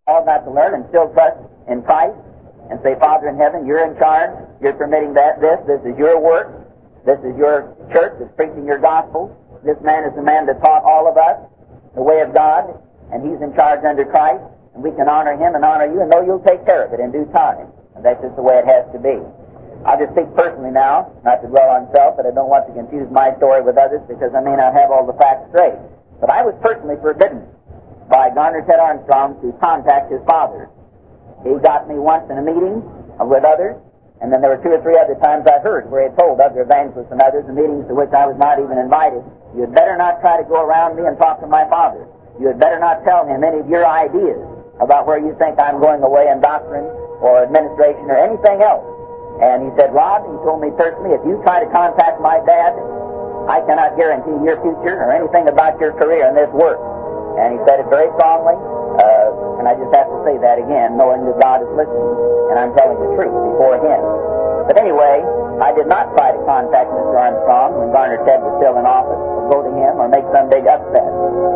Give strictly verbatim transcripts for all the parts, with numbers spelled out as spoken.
all got to learn and still trust in Christ and say, Father in heaven, you're in charge. You're permitting that, this. This is your work. This is your church that's preaching your gospel. This man is the man that taught all of us the way of God, and he's in charge under Christ, and we can honor him and honor you and know you'll take care of it in due time. And that's just the way it has to be. I'll just speak personally now, not to dwell on self, but I don't want to confuse my story with others because I may not have all the facts straight. But I was personally forbidden by Garner Ted Armstrong to contact his father. He got me once in a meeting with others, and then there were two or three other times I heard where he told other evangelists and others in meetings to which I was not even invited, you had better not try to go around me and talk to my father. You had better not tell him any of your ideas about where you think I'm going away in doctrine or administration or anything else. And he said, Rod, he told me personally, if you try to contact my dad, I cannot guarantee your future or anything about your career in this work. And he said it very strongly, uh, and I just have to say that again, knowing that God is listening, and I'm telling the truth before him. But anyway, I did not try to contact Mister Armstrong when Garner Ted was still in office, or go to him, or make some big upset.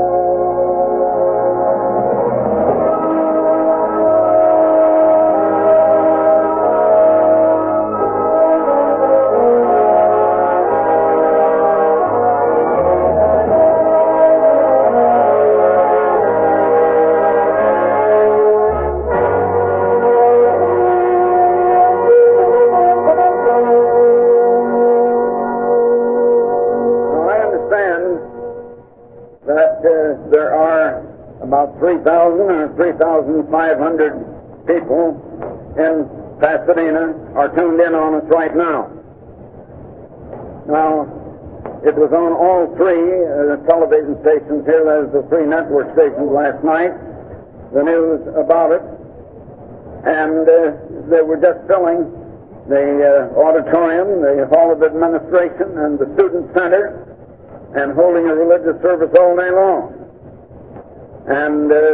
three thousand or three thousand five hundred people in Pasadena are tuned in on us right now. Now, it was on all three uh, television stations here, there's the three network stations last night, the news about it, and uh, they were just filling the uh, auditorium, the Hall of Administration, and the Student Center, and holding a religious service all day long. And uh,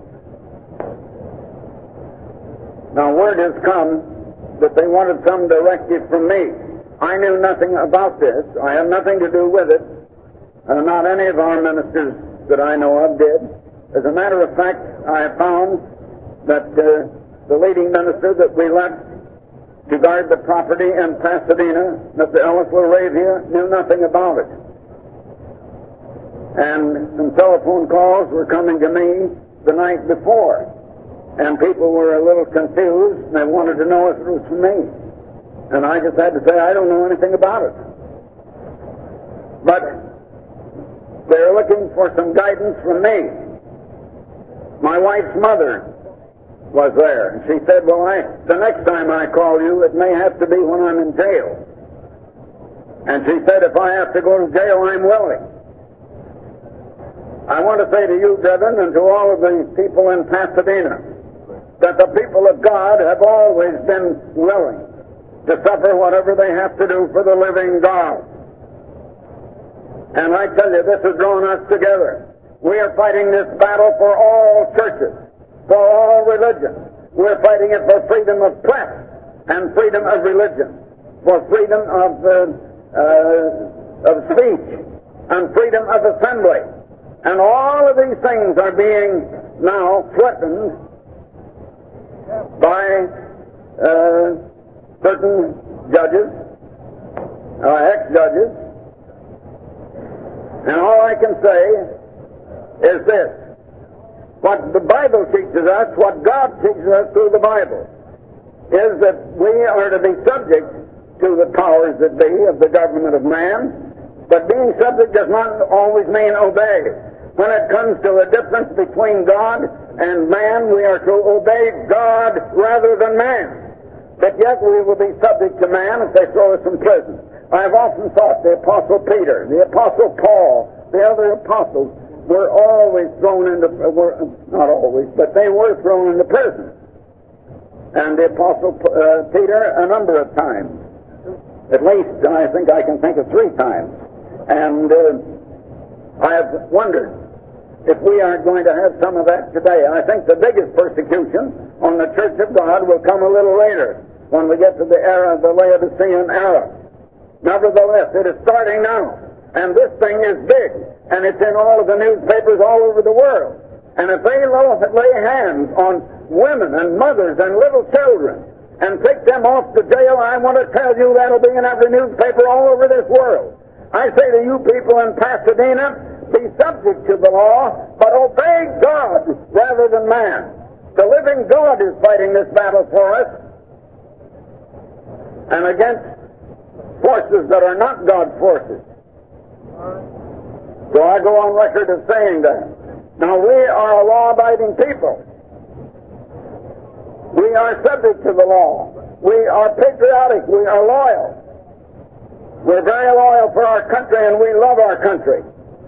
now word has come that they wanted some directive from me. I knew nothing about this. I had nothing to do with it. Uh, not any of our ministers that I know of did. As a matter of fact, I found that uh, the leading minister that we left to guard the property in Pasadena, Mister Ellis LaRavia, knew nothing about it. And some telephone calls were coming to me the night before. And people were a little confused, and they wanted to know if it was for me. And I just had to say, I don't know anything about it. But they're looking for some guidance from me. My wife's mother was there, and she said, well, I, the next time I call you, it may have to be when I'm in jail. And she said, if I have to go to jail, I'm willing. I want to say to you, brethren, and to all of the people in Pasadena, that the people of God have always been willing to suffer whatever they have to do for the living God. And I tell you, this has drawn us together. We are fighting this battle for all churches, for all religions. We're fighting it for freedom of press and freedom of religion, for freedom of, uh, uh, of speech and freedom of assembly. And all of these things are being now threatened by uh, certain judges, uh, ex-judges. And all I can say is this. What the Bible teaches us, what God teaches us through the Bible, is that we are to be subject to the powers that be of the government of man. But being subject does not always mean obey. When it comes to the difference between God and man, we are to obey God rather than man. But yet we will be subject to man if they throw us in prison. I have often thought the Apostle Peter, the Apostle Paul, the other apostles were always thrown into, were, not always, but they were thrown into prison. And the Apostle uh, Peter a number of times. At least, I think I can think of three times. And uh, I have wondered if we are going to have some of that today. I think the biggest persecution on the Church of God will come a little later, when we get to the era of the Laodicean era. Nevertheless, it is starting now, and this thing is big, and it's in all of the newspapers all over the world. And if they lay hands on women and mothers and little children and take them off to jail, I want to tell you that'll be in every newspaper all over this world. I say to you people in Pasadena, be subject to the law, but obey God rather than man. The living God is fighting this battle for us, and against forces that are not God's forces. So I go on record as saying that. Now, we are a law-abiding people. We are subject to the law. We are patriotic. We are loyal. We're very loyal for our country, and we love our country.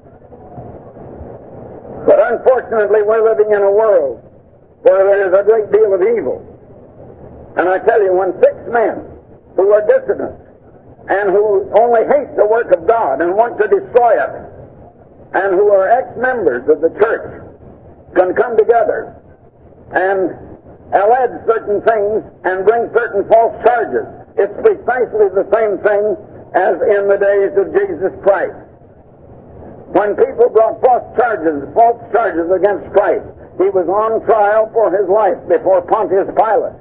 But unfortunately, we're living in a world where there is a great deal of evil. And I tell you, when six men who are dissidents and who only hate the work of God and want to destroy it, and who are ex-members of the church, can come together and allege certain things and bring certain false charges, it's precisely the same thing as in the days of Jesus Christ. When people brought false charges, false charges against Christ, he was on trial for his life before Pontius Pilate.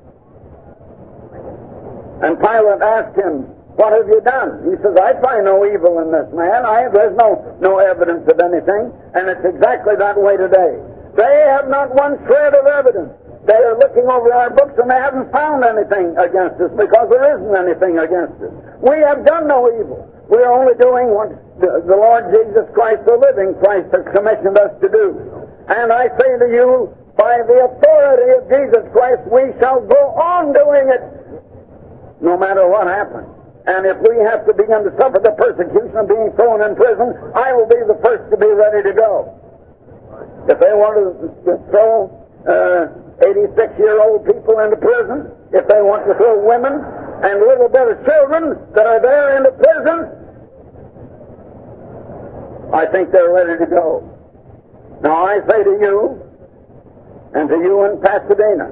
And Pilate asked him, "What have you done?" He says, "I find no evil in this man. I, there's no, no evidence of anything." And it's exactly that way today. They have not one shred of evidence. They are looking over our books and they haven't found anything against us because there isn't anything against us. We have done no evil. We are only doing what the, the Lord Jesus Christ, the living Christ, has commissioned us to do. And I say to you, by the authority of Jesus Christ, we shall go on doing it, no matter what happens. And if we have to begin to suffer the persecution of being thrown in prison, I will be the first to be ready to go. If they want to throw eighty-six-year-old people into prison, if they want to throw women and little bit of children that are there into prison, I think they're ready to go. Now I say to you, and to you in Pasadena,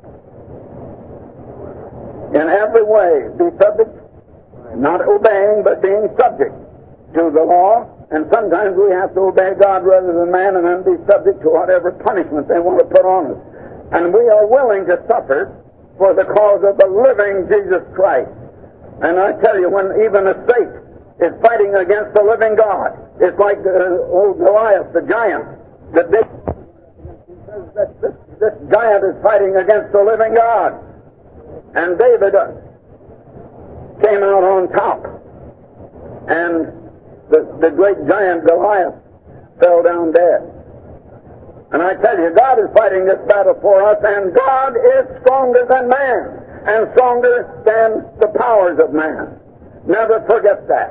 in every way be subject, not obeying, but being subject to the law. And sometimes we have to obey God rather than man, and then be subject to whatever punishment they want to put on us. And we are willing to suffer for the cause of the living Jesus Christ. And I tell you, when even a state is fighting against the living God, it's like uh, old Goliath, the giant, that this, that this, this giant is fighting against the living God. And David uh, came out on top, and the, the great giant Goliath fell down dead. And I tell you, God is fighting this battle for us, and God is stronger than man, and stronger than the powers of man. Never forget that.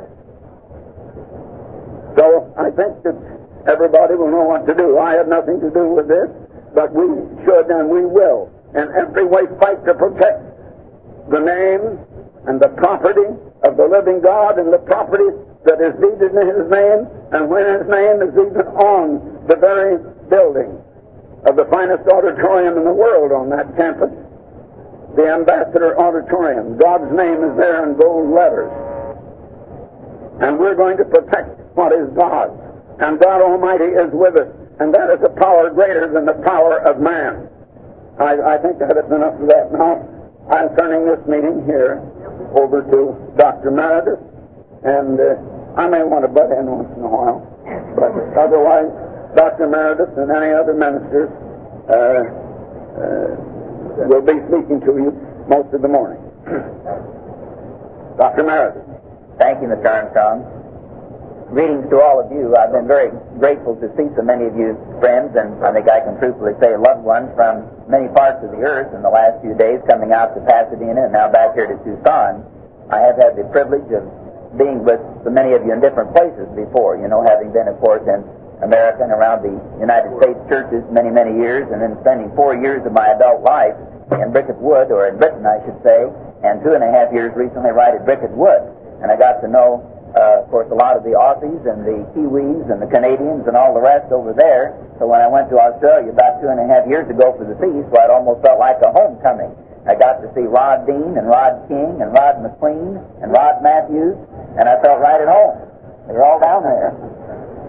So I think that everybody will know what to do. I have nothing to do with this, but we should and we will in every way fight to protect the name and the property of the living God, and the property that is deeded in His name, and when His name is even on the very building of the finest auditorium in the world on that campus, the Ambassador Auditorium. God's name is there in gold letters. And we're going to protect what is God's. And God Almighty is with us, and that is a power greater than the power of man. I, I think that is enough of that. Now, I'm turning this meeting here over to Doctor Meredith, and uh, I may want to butt in once in a while, but otherwise, Doctor Meredith and any other ministers uh, uh, will be speaking to you most of the morning. Doctor Meredith. Thank you, Mister Armstrong. Greetings to all of you. I've been very grateful to see so many of you friends, and I think I can truthfully say loved ones from many parts of the earth in the last few days coming out to Pasadena and now back here to Tucson. I have had the privilege of being with so many of you in different places before, you know, having been, of course, in America and around the United States churches many, many years, and then spending four years of my adult life in Bricket Wood, or in Britain, I should say, and two and a half years recently right at Bricket Wood. And I got to know, uh, of course, a lot of the Aussies and the Kiwis and the Canadians and all the rest over there. So when I went to Australia about two and a half years ago for the feast, well, it almost felt like a homecoming. I got to see Rod Dean and Rod King and Rod McLean and Rod Matthews, and I felt right at home. They were all down there.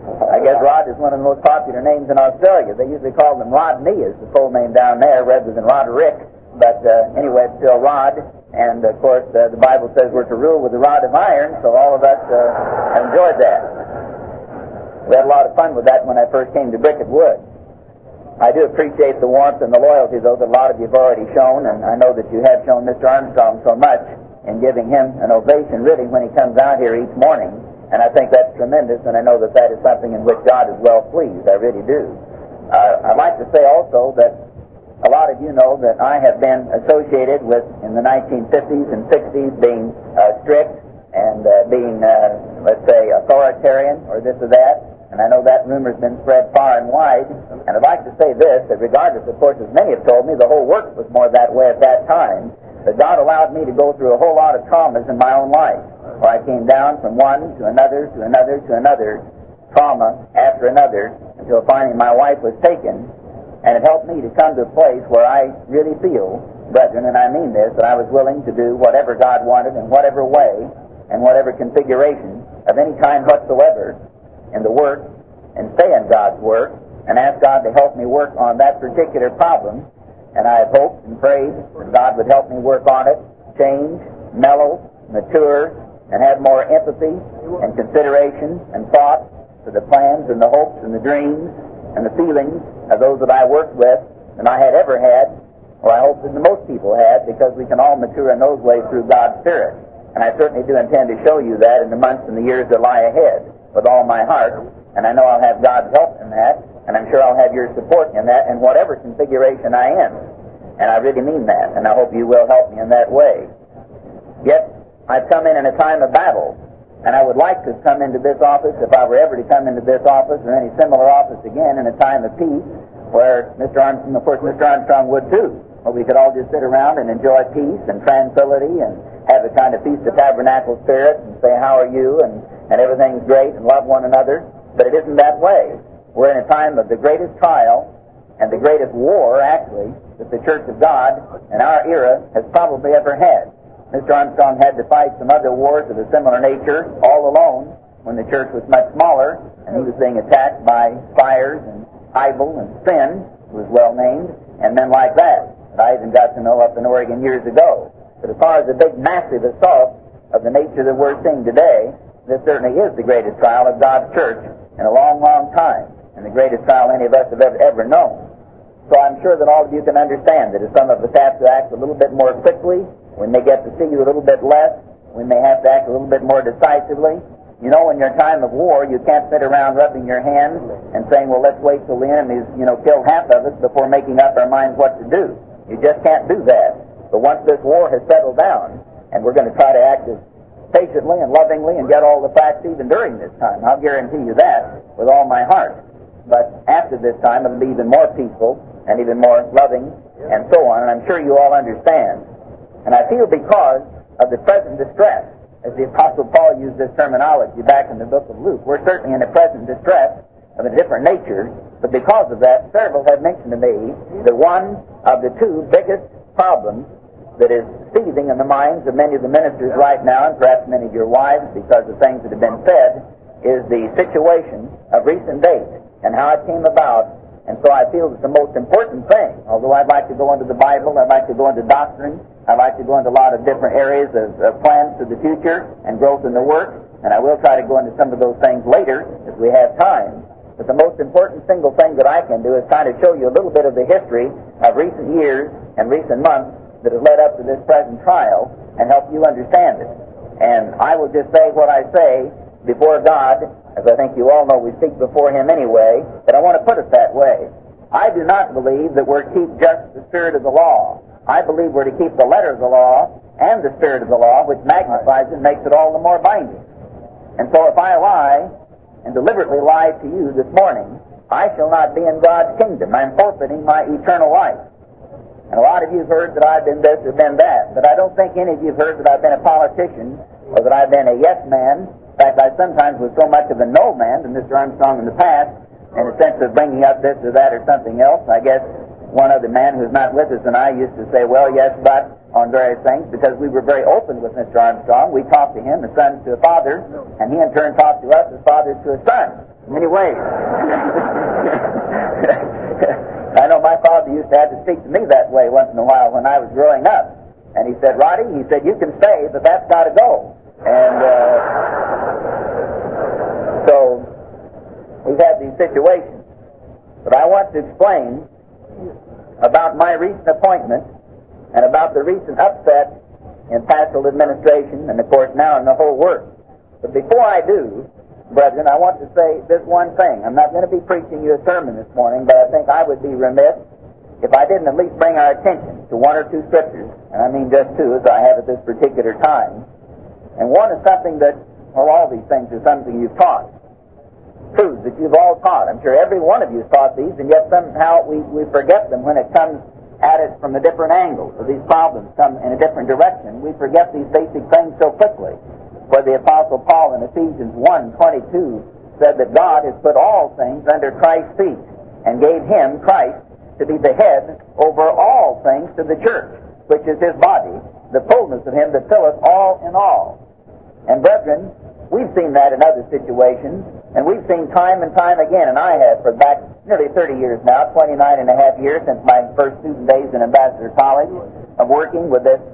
I guess Rod is one of the most popular names in Australia. They usually call them Rodney, is the full name down there, rather than Roderick. But uh, anyway, it's still Rod. And, of course, uh, the Bible says we're to rule with a rod of iron, so all of us uh, have enjoyed that. We had a lot of fun with that when I first came to Bricket Wood. I do appreciate the warmth and the loyalty, though, that a lot of you have already shown, and I know that you have shown Mister Armstrong so much in giving him an ovation, really, when he comes out here each morning. And I think that's tremendous, and I know that that is something in which God is well pleased. I really do. Uh, I'd like to say also that a lot of you know that I have been associated with, in the nineteen fifties and sixties, being uh, strict and uh, being, uh, let's say, authoritarian or this or that. And I know that rumor's been spread far and wide. And I'd like to say this, that regardless, of course, as many have told me, the whole work was more that way at that time. That God allowed me to go through a whole lot of traumas in my own life, where I came down from one to another to another to another, trauma after another, until finally my wife was taken. And it helped me to come to a place where I really feel, brethren, and I mean this, that I was willing to do whatever God wanted in whatever way and whatever configuration of any kind whatsoever in the work, and stay in God's work, and ask God to help me work on that particular problem. And I have hoped and prayed that God would help me work on it, change, mellow, mature, and have more empathy and consideration and thought for the plans and the hopes and the dreams and the feelings of those that I worked with than I had ever had, or I hope that most people had, because we can all mature in those ways through God's Spirit. And I certainly do intend to show you that in the months and the years that lie ahead with all my heart. And I know I'll have God's help in that, and I'm sure I'll have your support in that in whatever configuration I am. And I really mean that, and I hope you will help me in that way. Yet, I've come in in a time of battle, and I would like to come into this office, if I were ever to come into this office or any similar office again, in a time of peace, where Mister Armstrong, of course, Mister Armstrong would too, where we could all just sit around and enjoy peace and tranquility and have a kind of Feast of Tabernacle spirit and say, how are you, and, and everything's great, and love one another. But it isn't that way. We're in a time of the greatest trial and the greatest war, actually, that the Church of God in our era has probably ever had. Mister Armstrong had to fight some other wars of a similar nature all alone when the church was much smaller, and he was being attacked by fires and Hybel and Sin, who was well named, and men like that, that I even got to know up in Oregon years ago. But as far as the big, massive assault of the nature that we're seeing today, this certainly is the greatest trial of God's church in a long, long time, and the greatest trial any of us have ever, ever known. So I'm sure that all of you can understand that if some of us have to act a little bit more quickly, we may get to see you a little bit less, we may have to act a little bit more decisively. You know, in your time of war, you can't sit around rubbing your hands and saying, well, let's wait till the enemy's, you know, killed half of us before making up our minds what to do. You just can't do that. But once this war has settled down, and we're going to try to act as patiently and lovingly and get all the facts even during this time, I'll guarantee you that with all my heart. But after this time, it'll be even more peaceful and even more loving and so on, and I'm sure you all understand. And I feel because of the present distress, as the Apostle Paul used this terminology back in the book of Luke, we're certainly in a present distress of a different nature, but because of that, several have mentioned to me that one of the two biggest problems that is seething in the minds of many of the ministers right now, and perhaps many of your wives, because of things that have been said, is the situation of recent days and how it came about. And so I feel that the most important thing, although I'd like to go into the Bible, I'd like to go into doctrine, I'd like to go into a lot of different areas of, of plans for the future and growth in the work, and I will try to go into some of those things later if we have time. But the most important single thing that I can do is kind of show you a little bit of the history of recent years and recent months that has led up to this present trial and help you understand it. And I will just say what I say before God, as I think you all know we speak before Him anyway, but I want to put it that way. I do not believe that we're to keep just the spirit of the law. I believe we're to keep the letter of the law and the spirit of the law, which magnifies it and makes it all the more binding. And so if I lie, and deliberately lie to you this morning, I shall not be in God's kingdom. I'm forfeiting my eternal life. And a lot of you have heard that I've been this or been that, but I don't think any of you have heard that I've been a politician or that I've been a yes man. In fact, I sometimes was so much of a no man to Mister Armstrong in the past, in the sense of bringing up this or that or something else. I guess one other man who's not with us and I used to say, well, yes, but, on various things, because we were very open with Mister Armstrong. We talked to him as sons to a father, and he in turn talked to us as fathers to a son. in many ways. I know my father used to have to speak to me that way once in a while when I was growing up. And he said, Roddy, he said, you can stay, but that's got to go. And uh, so we've had these situations. But I want to explain about my recent appointment and about the recent upset in pastoral administration and, of course, now in the whole work. But before I do, brethren, I want to say this one thing. I'm not going to be preaching you a sermon this morning, but I think I would be remiss if I didn't at least bring our attention to one or two scriptures, and I mean just two, as I have at this particular time. And one is something that, well, all these things are something you've taught. Truths that you've all taught. I'm sure every one of you has taught these, and yet somehow we, we forget them when it comes at it from a different angle, or these problems come in a different direction. We forget these basic things so quickly. For the Apostle Paul in Ephesians one twenty-two said that God has put all things under Christ's feet and gave him, Christ, to be the head over all things to the church, which is his body, the fullness of him that filleth all in all. And brethren, we've seen that in other situations, and we've seen time and time again, and I have for back nearly thirty years now, twenty-nine and a half years since my first student days in Ambassador College, of working with this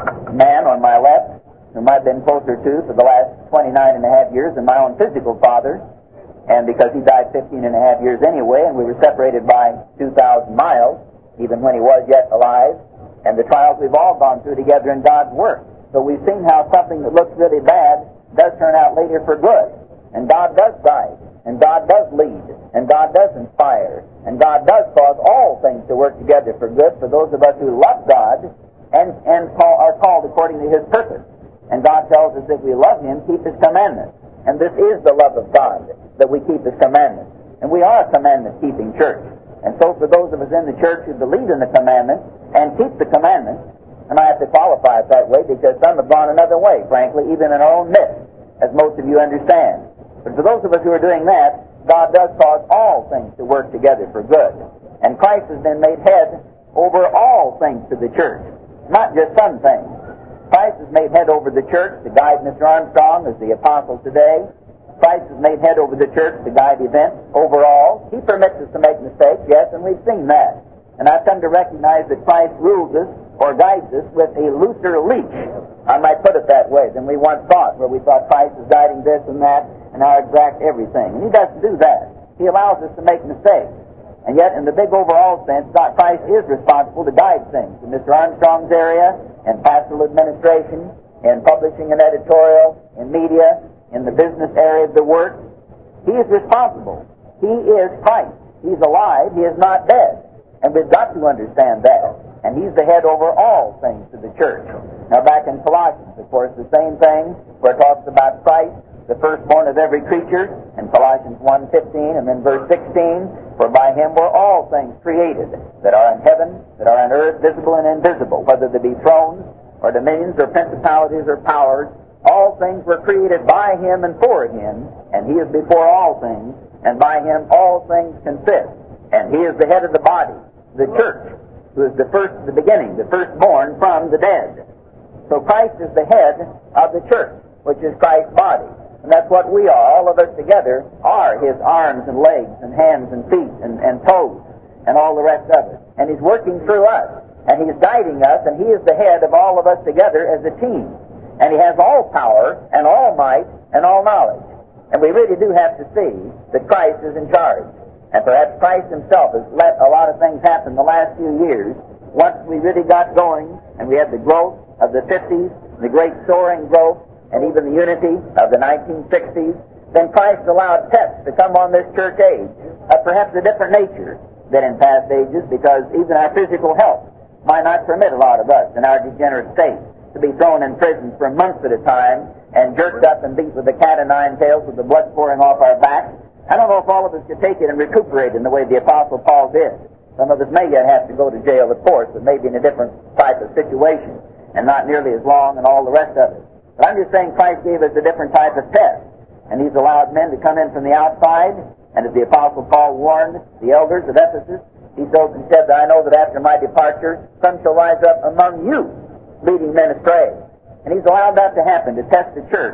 man on my left, whom I've been closer to for the last twenty-nine and a half years than my own physical father, and because he died fifteen and a half years anyway, and we were separated by two thousand miles, even when he was yet alive, and the trials we've all gone through together in God's work. So we've seen how something that looks really bad does turn out later for good, and God does guide, and God does lead, and God does inspire, and God does cause all things to work together for good for those of us who love God and, and call, are called according to his purpose. And God tells us if we love him, keep his commandments. And this is the love of God, that we keep his commandments. And we are a commandment-keeping church. And so for those of us in the church who believe in the commandments and keep the commandments, and I have to qualify it that way because some have gone another way, frankly, even in our own midst, as most of you understand. But for those of us who are doing that, God does cause all things to work together for good. And Christ has been made head over all things to the church, not just some things. Christ is made head over the church to guide Mister Armstrong as the apostle today. Christ is made head over the church to guide events overall. He permits us to make mistakes, yes, and we've seen that. And I've come to recognize that Christ rules us or guides us with a looser leash, I might put it that way, than we once thought, where we thought Christ is guiding this and that and now exact everything. And he doesn't do that. He allows us to make mistakes. And yet, in the big overall sense, Christ is responsible to guide things in Mister Armstrong's area, in pastoral administration, in publishing and editorial, in media, in the business area of the work. He is responsible. He is Christ. He's alive. He is not dead. And we've got to understand that. And he's the head over all things to the church. Now, back in Colossians, of course, the same thing, where it talks about Christ, the firstborn of every creature, in Colossians one fifteen, and then verse sixteen, for by him were all things created, that are in heaven, that are on earth, visible and invisible, whether they be thrones, or dominions, or principalities, or powers. All things were created by him and for him, and he is before all things, and by him all things consist. And he is the head of the body, the church, who is the first, the beginning, the firstborn from the dead. So Christ is the head of the church, which is Christ's body. And that's what we are. All of us together are his arms and legs and hands and feet and, and toes and all the rest of it. And he's working through us. And he's guiding us, and he is the head of all of us together as a team. And he has all power and all might and all knowledge. And we really do have to see that Christ is in charge. And perhaps Christ himself has let a lot of things happen the last few years. Once we really got going, and we had the growth of the fifties, the great soaring growth, and even the unity of the nineteen sixties, then Christ allowed tests to come on this church age of perhaps a different nature than in past ages, because even our physical health might not permit a lot of us in our degenerate state to be thrown in prison for months at a time and jerked up and beat with a cat o' nine tails with the blood pouring off our backs. I don't know if all of us could take it and recuperate in the way the Apostle Paul did. Some of us may yet have to go to jail, of course, but maybe in a different type of situation and not nearly as long and all the rest of it. But I'm just saying Christ gave us a different type of test, and he's allowed men to come in from the outside, and as the Apostle Paul warned the elders of Ephesus, he said that I know that after my departure some shall rise up among you, leading men astray. And he's allowed that to happen, to test the church,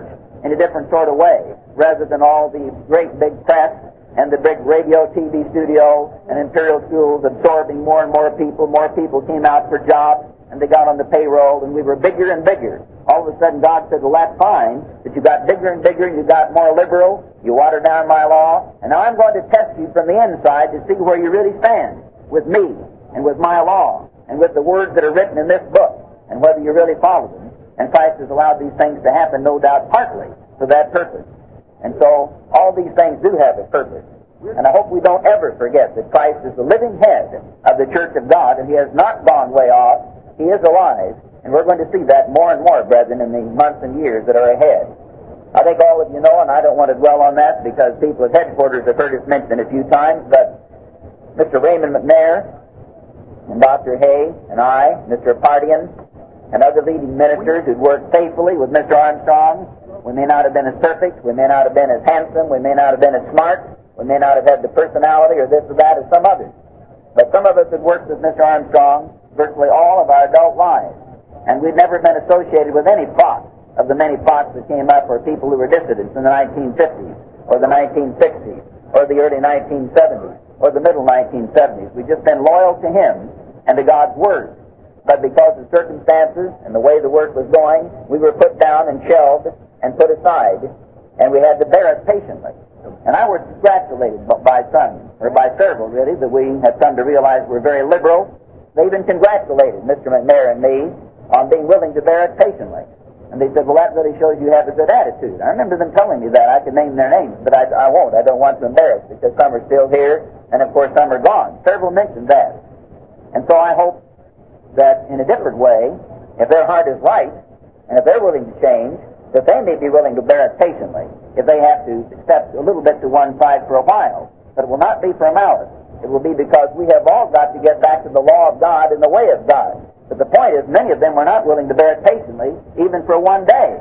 in a different sort of way, rather than all the great big press and the big radio, T V studio, and imperial schools absorbing more and more people. More people came out for jobs, and they got on the payroll, and we were bigger and bigger. All of a sudden, God said, well, that's fine, that you got bigger and bigger, and you got more liberal, you watered down my law, and now I'm going to test you from the inside to see where you really stand with me, and with my law, and with the words that are written in this book, and whether you really follow them. And Christ has allowed these things to happen, no doubt, partly for that purpose. And so, all these things do have a purpose. And I hope we don't ever forget that Christ is the living head of the Church of God, and He has not gone way off. He is alive, and we're going to see that more and more, brethren, in the months and years that are ahead. I think all of you know, and I don't want to dwell on that because people at headquarters have heard it mentioned a few times, but Mister Raymond McNair and Doctor Hay and I, Mister Pardian, and other leading ministers who worked faithfully with Mister Armstrong. We may not have been as perfect, we may not have been as handsome, we may not have been as smart, we may not have had the personality or this or that as some others. But some of us had worked with Mister Armstrong virtually all of our adult lives. And we'd never been associated with any plot of the many plots that came up for people who were dissidents in the nineteen fifties, or the nineteen sixties, or the early nineteen seventies, or the middle nineteen seventies. We'd just been loyal to Him and to God's Word. But because of circumstances and the way the work was going, we were put down and shelved and put aside, and we had to bear it patiently. And I was congratulated by some, or by several really, that we had come to realize we're very liberal. They even congratulated Mister McNair and me on being willing to bear it patiently. And they said, well, that really shows you have a good attitude. I remember them telling me that. I could name their names, but I, I won't. I don't want to embarrass, because some are still here, and of course some are gone. Several mentioned that. And so I hope that in a different way, if their heart is right, and if they're willing to change, that they may be willing to bear it patiently, if they have to step a little bit to one side for a while. But it will not be for malice. It will be because we have all got to get back to the law of God and the way of God. But the point is, many of them were not willing to bear it patiently, even for one day,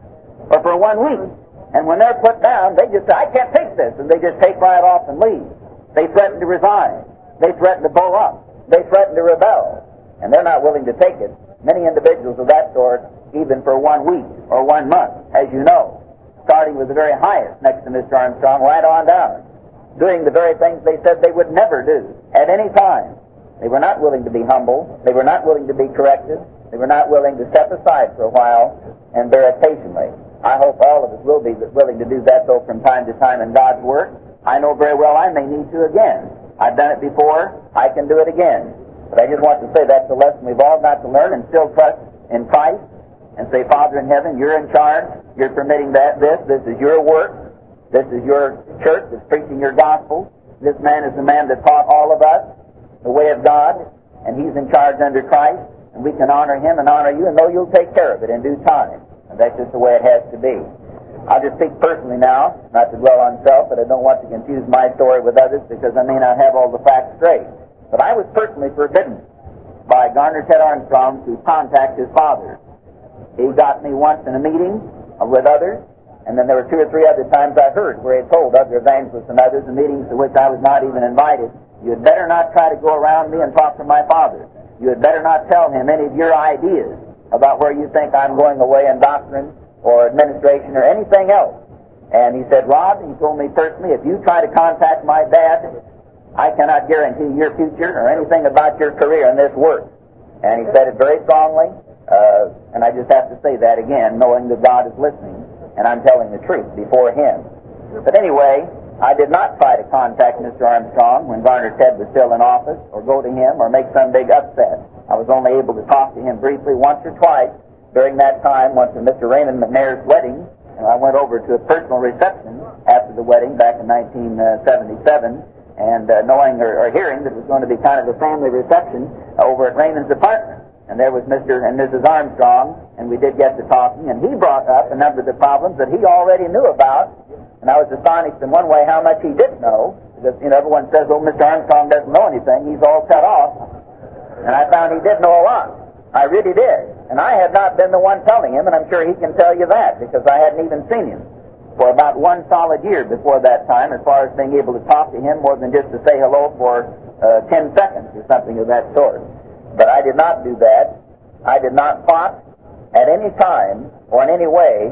or for one week. And when they're put down, they just say, I can't take this, and they just take right off and leave. They threaten to resign. They threaten to blow up. They threaten to rebel. And they're not willing to take it. Many individuals of that sort, even for one week or one month, as you know, starting with the very highest next to Mister Armstrong, right on down, doing the very things they said they would never do at any time. They were not willing to be humble. They were not willing to be corrected. They were not willing to step aside for a while and bear it patiently. I hope all of us will be willing to do that, though, from time to time in God's work. I know very well I may need to again. I've done it before. I can do it again. But I just want to say that's the lesson we've all got to learn, and still trust in Christ and say, Father in heaven, you're in charge. You're permitting that this. This is your work. This is your church that's preaching your gospel. This man is the man that taught all of us the way of God, and he's in charge under Christ, and we can honor him and honor you, and know you'll take care of it in due time. And that's just the way it has to be. I'll just speak personally now, not to dwell on self, but I don't want to confuse my story with others, because I may not have all the facts straight. But I was personally forbidden by Garner Ted Armstrong to contact his father. He got me once in a meeting with others, and then there were two or three other times I heard where he told other evangelists and others in meetings to which I was not even invited, you had better not try to go around me and talk to my father. You had better not tell him any of your ideas about where you think I'm going away in doctrine or administration or anything else. And he said, Rod, he told me personally, if you try to contact my dad, I cannot guarantee your future or anything about your career in this work. And he said it very strongly, uh, and I just have to say that again, knowing that God is listening, and I'm telling the truth before him. But anyway, I did not try to contact Mister Armstrong when Garner Ted was still in office, or go to him, or make some big upset. I was only able to talk to him briefly once or twice during that time, once at Mister Raymond McNair's wedding, and I went over to a personal reception after the wedding back in nineteen seventy-seven, and uh, knowing or, or hearing that it was going to be kind of a family reception over at Raymond's apartment. And there was Mister and Missus Armstrong, and we did get to talking, and he brought up a number of the problems that he already knew about, and I was astonished in one way how much he did know, because, you know, everyone says, oh, Mister Armstrong doesn't know anything, he's all cut off, and I found he did know a lot. I really did, and I had not been the one telling him, and I'm sure he can tell you that, because I hadn't even seen him for about one solid year before that time, as far as being able to talk to him more than just to say hello for uh, ten seconds or something of that sort. But I did not do that. I did not plot at any time or in any way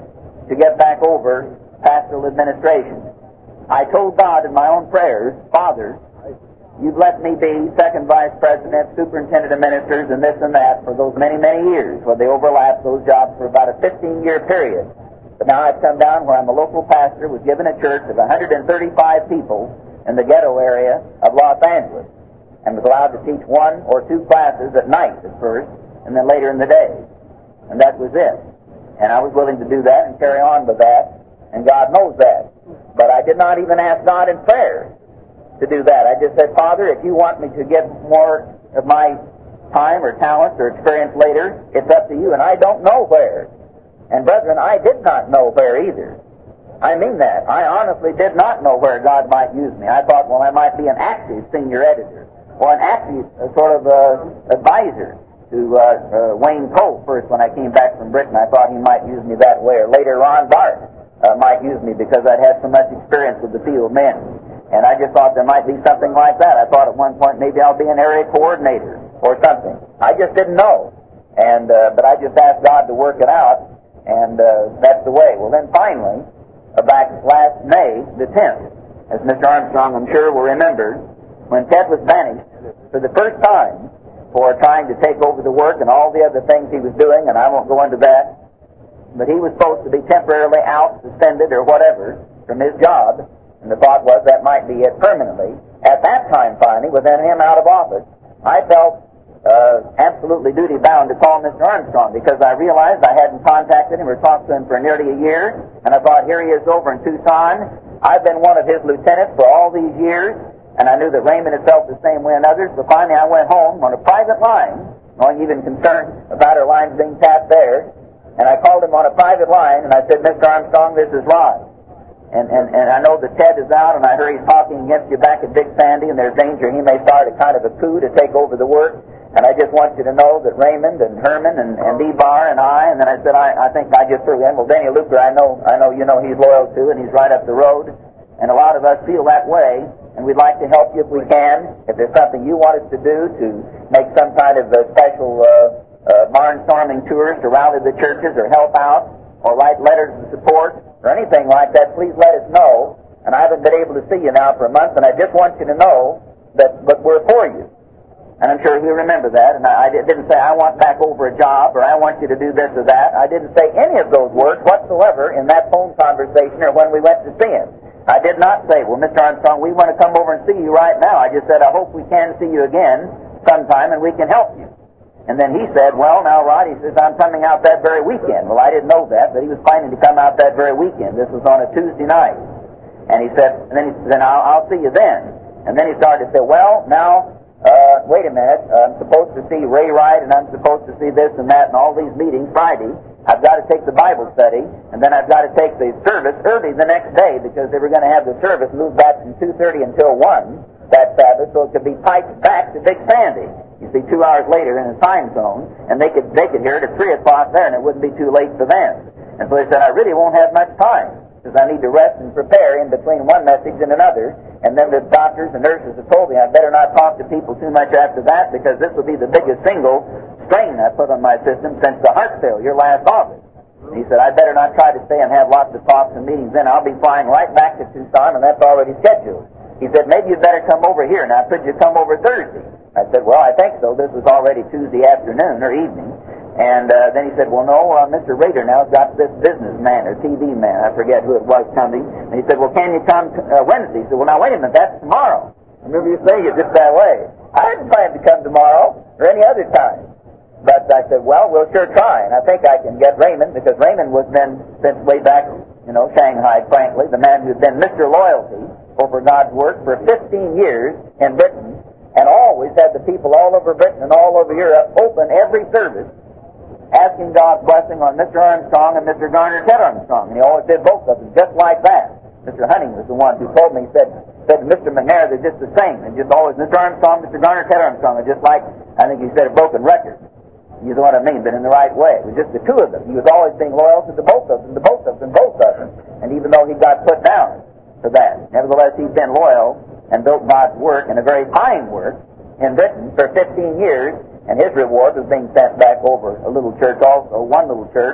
to get back over pastoral administration. I told God in my own prayers, Father, you've let me be second vice president, superintendent of ministers, and this and that for those many, many years, where they overlapped those jobs for about a fifteen-year period. But now I've come down where I'm a local pastor, was given a church of one hundred thirty-five people in the ghetto area of Los Angeles, and was allowed to teach one or two classes at night at first, and then later in the day. And that was it. And I was willing to do that and carry on with that, and God knows that. But I did not even ask God in prayer to do that. I just said, Father, if you want me to get more of my time or talents or experience later, it's up to you, and I don't know where. And brethren, I did not know where either. I mean that. I honestly did not know where God might use me. I thought, well, I might be an active senior editor, or an active uh, sort of uh, advisor to uh, uh, Wayne Cole first when I came back from Britain. I thought he might use me that way, or later Ron Bart uh, might use me because I'd had so much experience with the field men. And I just thought there might be something like that. I thought at one point maybe I'll be an area coordinator or something. I just didn't know. And uh, but I just asked God to work it out, and uh, that's the way. Well, then finally, uh, back last May the tenth, as Mister Armstrong, I'm sure, will remember, when Ted was banished for the first time for trying to take over the work and all the other things he was doing, and I won't go into that, but he was supposed to be temporarily out, suspended, or whatever, from his job. And the thought was that might be it permanently. At that time, finally, with him out of office, I felt uh, absolutely duty-bound to call Mister Armstrong, because I realized I hadn't contacted him or talked to him for nearly a year, and I thought, here he is over in Tucson. I've been one of his lieutenants for all these years, and I knew that Raymond had felt the same way in others, so finally I went home on a private line, knowing even concerned about our lines being tapped there, and I called him on a private line, and I said, Mister Armstrong, this is Ron. And, and, and I know that Ted is out, and I heard he's talking against you back at Big Sandy, and there's danger he may start a kind of a coup to take over the work. And I just want you to know that Raymond and Herman and, and Ebar and I, and then I said, I, I think I just threw in, well, Daniel Luker, I know, I know you know he's loyal to, and he's right up the road. And a lot of us feel that way, and we'd like to help you if we can. If there's something you want us to do to make some kind of a special uh, uh, barnstorming tours to rally the churches or help out, or write letters of support, or anything like that, please let us know. And I haven't been able to see you now for a month, and I just want you to know that but we're for you. And I'm sure he'll remember that. And I, I didn't say, I want back over a job, or I want you to do this or that. I didn't say any of those words whatsoever in that phone conversation or when we went to see him. I did not say, well, Mister Armstrong, we want to come over and see you right now. I just said, I hope we can see you again sometime and we can help you. And then he said, well, now, Rod, he says, I'm coming out that very weekend. Well, I didn't know that, but he was planning to come out that very weekend. This was on a Tuesday night. And he said, and then he said, I'll, I'll see you then. And then he started to say, well, now, uh, wait a minute, I'm supposed to see Ray Wright, and I'm supposed to see this and that and all these meetings Friday. I've got to take the Bible study, and then I've got to take the service early the next day, because they were going to have the service moved back from two thirty until one that Sabbath, so it could be piped back to Big Sandy. You see, two hours later in a time zone, and they could they could hear it at three o'clock there, and it wouldn't be too late for them. And so they said, I really won't have much time, because I need to rest and prepare in between one message and another. And then the doctors and nurses have told me I better not talk to people too much after that, because this will be the biggest single strain I put on my system since the heart failure last August. And he said, I better not try to stay and have lots of talks and meetings then. I'll be flying right back to Tucson, and that's already scheduled. He said, maybe you'd better come over here. Now, could you come over Thursday? I said, well, I think so. This was already Tuesday afternoon or evening. And uh, then he said, well, no, uh, Mister Rader now's got this businessman or T V man, I forget who it was, coming. And he said, well, can you come t- uh, Wednesday? He said, well, now, wait a minute, that's tomorrow. Remember you saying it just that way. I didn't plan to come tomorrow or any other time. But I said, well, we'll sure try. And I think I can get Raymond, because Raymond was then, since way back, you know, Shanghai, frankly, the man who'd been Mister Loyalty over God's work for fifteen years in Britain, and always had the people all over Britain and all over Europe open every service, asking God's blessing on Mister Armstrong and Mister Garner Ted Armstrong. And he always did both of them just like that. Mister Hunting was the one who told me, he said, said to Mister McNair, they're just the same. And just always Mister Armstrong, Mister Garner Ted Armstrong are just like, I think he said, a broken record. You know what I mean, but in the right way. It was just the two of them. He was always being loyal to the both of them, the both of them, both of them. And even though he got put down for that, nevertheless, he's been loyal and built God's work, and a very fine work, in Britain for fifteen years, and his reward was being sent back over a little church also, one little church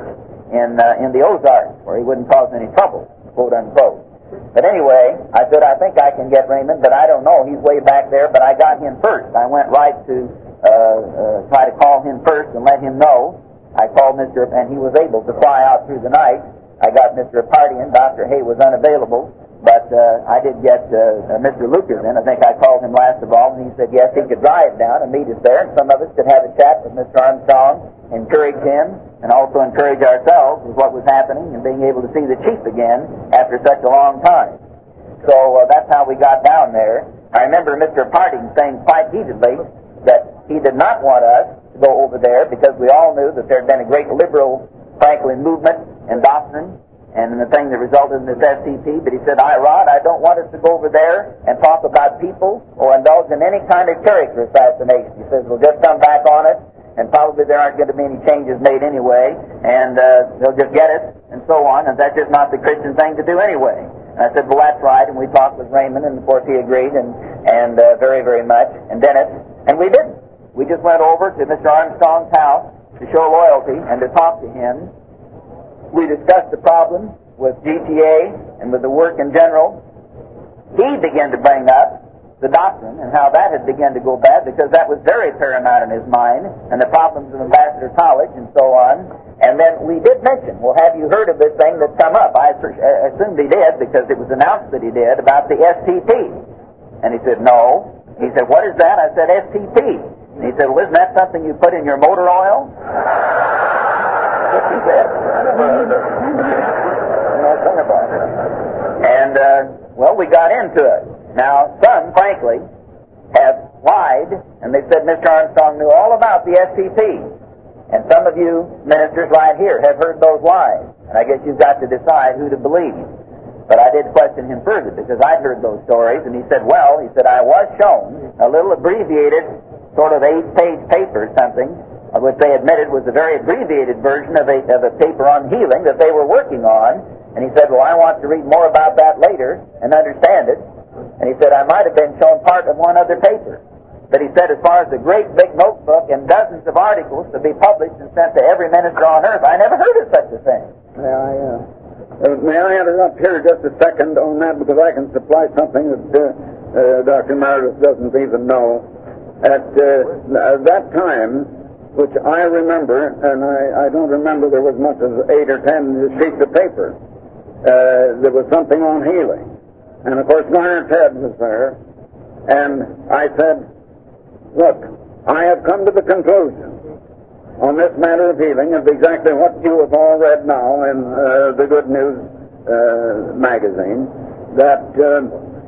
in uh, in the Ozarks, where he wouldn't cause any trouble, quote unquote. But anyway, I said, I think I can get Raymond, but I don't know. He's way back there, but I got him first. I went right to uh, uh, try to call him first and let him know. I called Mister and he was able to fly out through the night. I got Mister Pardian. Doctor Hay was unavailable. But uh, I did get uh, uh, Mister Lucas in. I think I called him last of all, and he said, yes, he could drive down and meet us there, and some of us could have a chat with Mister Armstrong, encourage him, and also encourage ourselves with what was happening and being able to see the Chief again after such a long time. So uh, that's how we got down there. I remember Mister Pardian saying quite heatedly that he did not want us to go over there because we all knew that there had been a great liberal Franklin movement and doctrine, and the thing that resulted in this S C P, but he said, I, Rod, I don't want us to go over there and talk about people or indulge in any kind of character assassination. He says, we'll just come back on it, and probably there aren't going to be any changes made anyway, and uh, they'll just get us, and so on, and that's just not the Christian thing to do anyway. And I said, well, that's right, and we talked with Raymond, and of course he agreed, and, and uh, very, very much, and Dennis, and we didn't. We just went over to Mister Armstrong's house to show loyalty and to talk to him. We discussed the problem with G T A and with the work in general. He began to bring up the doctrine and how that had begun to go bad, because that was very paramount in his mind, and the problems of Ambassador College and so on. And then we did mention, well, have you heard of this thing that's come up? I assumed he did, because it was announced that he did, about the S T P. And he said, no. He said, what is that? I said, S T P. And he said, well, isn't that something you put in your motor oil? He said. And, uh, well, we got into it. Now, some, frankly, have lied, and they said Mister Armstrong knew all about the S T P. And some of you ministers right here have heard those lies. And I guess you've got to decide who to believe. But I did question him further, because I'd heard those stories, and he said, well, he said, I was shown a little abbreviated, sort of eight-page paper or something, which they admitted was a very abbreviated version of a, of a paper on healing that they were working on. And he said, well, I want to read more about that later and understand it. And he said, I might have been shown part of one other paper. But he said, as far as a great big notebook and dozens of articles to be published and sent to every minister on earth, I never heard of such a thing. May I, uh, uh, may I interrupt here just a second on that, because I can supply something that uh, uh, Doctor Meredith doesn't even know. At uh, that time, which I remember, and I, I don't remember there was much as eight or ten sheets of paper, uh, there was something on healing. And of course, Garner Ted was there, and I said, look, I have come to the conclusion on this matter of healing of exactly what you have all read now in uh, the Good News uh, magazine, that uh,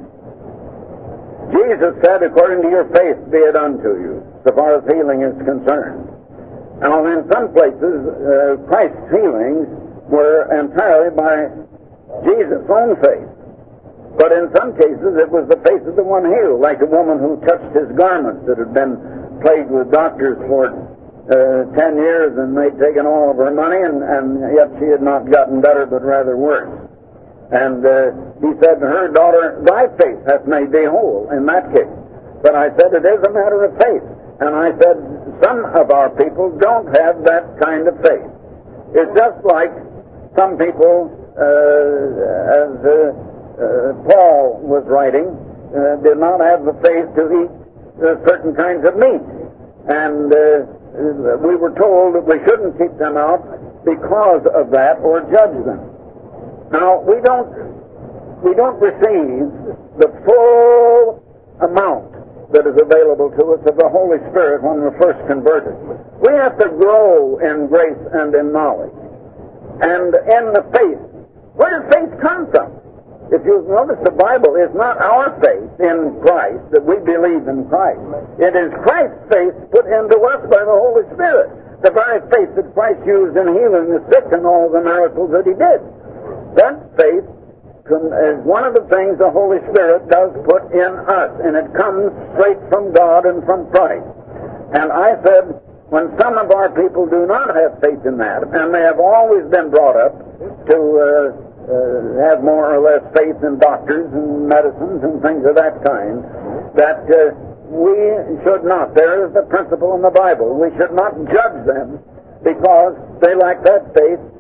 Jesus said, according to your faith be it unto you, so far as healing is concerned. Now, in some places, uh, Christ's healings were entirely by Jesus' own faith. But in some cases, it was the faith of the one healed, like a woman who touched his garments that had been plagued with doctors for uh, ten years, and they'd taken all of her money, and, and yet she had not gotten better, but rather worse. And uh, he said to her, daughter, thy faith hath made thee whole in that case. But I said, it is a matter of faith. And I said, some of our people don't have that kind of faith. It's just like some people, uh, as uh, uh, Paul was writing, uh, did not have the faith to eat uh, certain kinds of meat. And uh, we were told that we shouldn't keep them out because of that or judge them. Now, we don't, we don't receive the full amount that is available to us of the Holy Spirit when we're first converted. We have to grow in grace and in knowledge. And in the faith. Where does faith come from? If you notice, the Bible is not our faith in Christ, that we believe in Christ. It is Christ's faith put into us by the Holy Spirit. The very faith that Christ used in healing the sick and all the miracles that he did. That faith is one of the things the Holy Spirit does put in us, and it comes straight from God and from Christ. And I said, when some of our people do not have faith in that, and they have always been brought up to uh, uh, have more or less faith in doctors and medicines and things of that kind, that uh, we should not. There is the principle in the Bible. We should not judge them because they lack that faith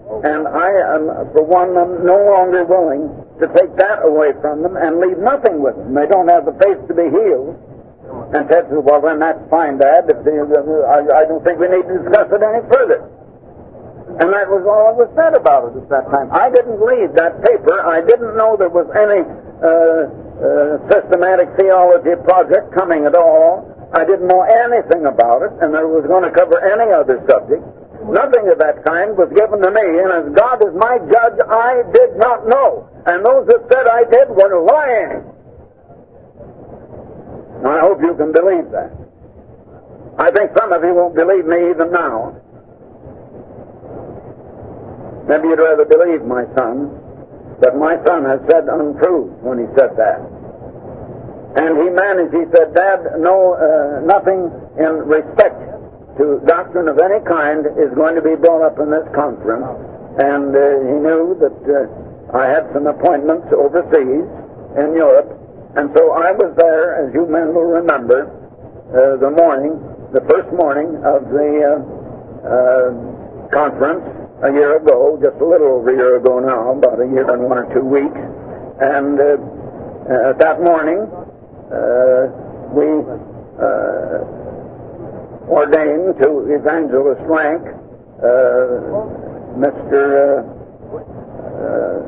And I am, for one, I'm no longer willing to take that away from them and leave nothing with them. They don't have the faith to be healed. And Ted said, well, then that's fine, Dad. If they, I, I don't think we need to discuss it any further. And that was all that was said about it at that time. I didn't read that paper. I didn't know there was any uh, uh, systematic theology project coming at all. I didn't know anything about it, and that it was going to cover any other subject. Nothing of that kind was given to me, and as God is my judge, I did not know. And those that said I did were lying. I hope you can believe that. I think some of you won't believe me even now. Maybe you'd rather believe my son, but my son has said untruths when he said that. And he managed, he said, Dad, no, uh, nothing in respect to doctrine of any kind is going to be brought up in this conference. And uh, he knew that uh, I had some appointments overseas in Europe. And so I was there, as you men will remember, uh, the morning, the first morning of the uh, uh, conference a year ago, just a little over a year ago now, about a year and one or two weeks. And uh, uh, that morning, uh, we uh, ordained to evangelist rank uh, Mister Uh, uh,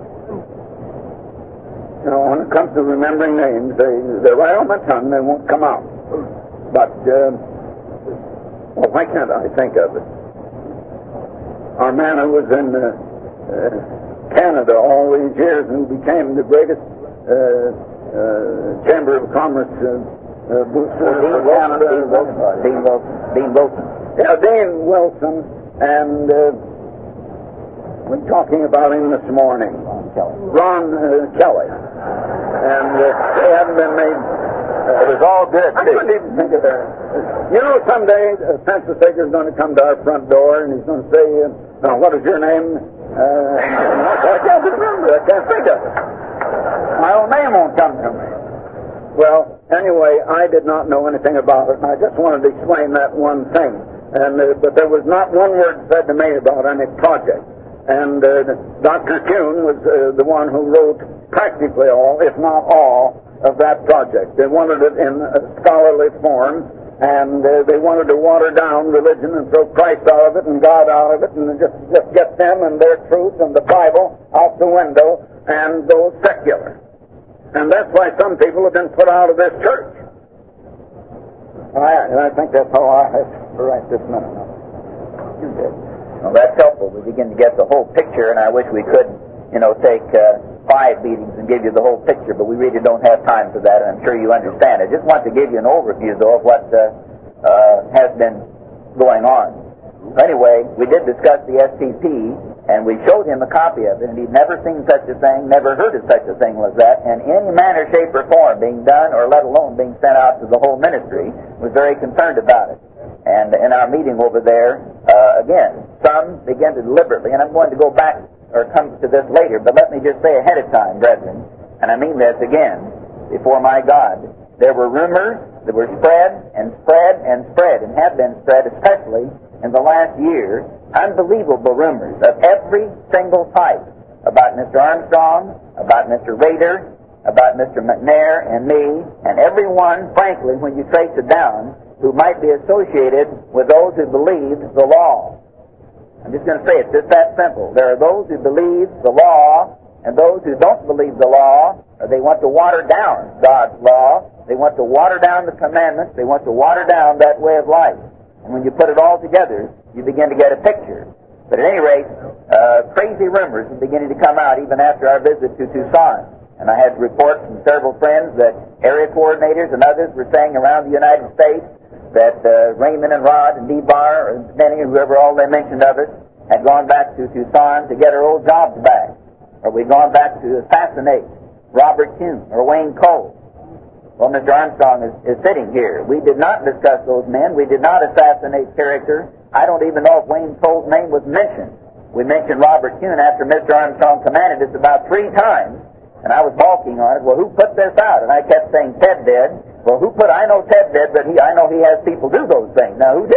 Now, when it comes to remembering names, they, they're right on my tongue, they won't come out. But, uh, well, why can't I think of it? Our man who was in uh, uh, Canada all these years and became the greatest uh, uh, Chamber of Commerce uh, uh, booster. Dean Wilson. Dean Wilson. Dean Wilson. Yeah, Dean Wilson, and uh, we're talking about him this morning. Ron Kelly. Ron uh, Kelly. And uh, they haven't been made. Uh, it was all good, I too. couldn't even think of that. You know, someday a census taker's going to come to our front door and he's going to say, uh, now, what is your name? Uh, and I can't remember. I can't think of it. My own name won't come to me. Well, anyway, I did not know anything about it, and I just wanted to explain that one thing. And uh, but there was not one word said to me about any project. And uh, Doctor Kuhn was uh, the one who wrote practically all, if not all, of that project. They wanted it in a scholarly form, and uh, they wanted to water down religion and throw Christ out of it and God out of it, and just, just get them and their truth and the Bible out the window and go secular. And that's why some people have been put out of this church. I, and I think that's how I have to write this minute. You did. Well, that's helpful. We begin to get the whole picture, and I wish we could, you know, take uh, five meetings and give you the whole picture, but we really don't have time for that, and I'm sure you understand. I just want to give you an overview, though, of what uh, uh, has been going on. Anyway, we did discuss the S T P, and we showed him a copy of it, and he'd never seen such a thing, never heard of such a thing as that, and any manner, shape, or form being done, or let alone being sent out to the whole ministry, was very concerned about it. And in our meeting over there, uh, again, some began to deliberately, and I'm going to go back or come to this later, but let me just say ahead of time, brethren, and I mean this again, before my God, there were rumors that were spread and spread and spread, and have been spread, especially in the last year, unbelievable rumors of every single type about Mister Armstrong, about Mister Rader, about Mister McNair and me, and everyone, frankly, when you trace it down, who might be associated with those who believed the law. I'm just going to say it's just that simple. There are those who believe the law and those who don't believe the law, or they want to water down God's law. They want to water down the commandments. They want to water down that way of life. And when you put it all together, you begin to get a picture. But at any rate, uh, crazy rumors are beginning to come out even after our visit to Tucson. And I had reports from several friends that area coordinators and others were saying around the United States that uh, Raymond and Rod and Debar and Benny and whoever all they mentioned of us had gone back to Tucson to get our old jobs back. Or we'd gone back to assassinate Robert Kuhn or Wayne Cole. Well, Mister Armstrong is, is sitting here. We did not discuss those men. We did not assassinate character. I don't even know if Wayne Cole's name was mentioned. We mentioned Robert Kuhn after Mister Armstrong commanded us about three times, and I was balking on it. Well, who put this out? And I kept saying Ted did. Well, who put? I know Ted did, but he, I know he has people do those things. Now, who did it?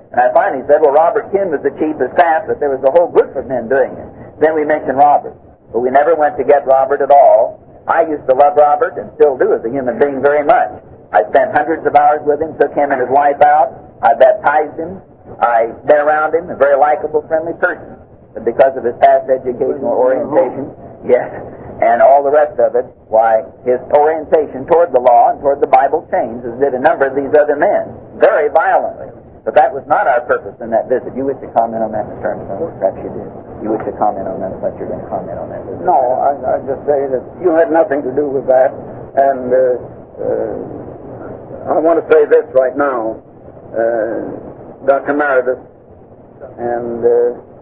And I finally said, well, Robert Kuhn was the chief of staff, but there was a whole group of men doing it. Then we mentioned Robert. But we never went to get Robert at all. I used to love Robert, and still do as a human being very much. I spent hundreds of hours with him, took him and his wife out. I baptized him. I've been around him, a very likable, friendly person. But because of his past educational orientation, yes, and all the rest of it, why, his orientation toward the law and toward the Bible changed, as did a number of these other men, very violently. But that was not our purpose in that visit. You wish to comment on that, Mister Armstrong? Perhaps you did. You wish to comment on that? I thought you were going to comment on that visit. No, I, I just say that you had nothing to do with that. And uh, uh, I want to say this right now. Uh, Doctor Meredith and uh,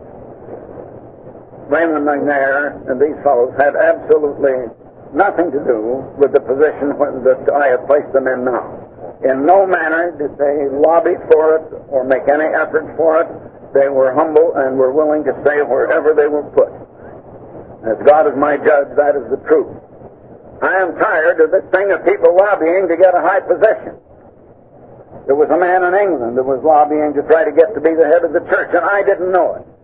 Raymond McNair and these fellows had absolutely nothing to do with the position that I have placed them in now. In no manner did they lobby for it or make any effort for it. They were humble and were willing to stay wherever they were put. As God is my judge, that is the truth. I am tired of this thing of people lobbying to get a high position. There was a man in England that was lobbying to try to get to be the head of the church, and I didn't know it.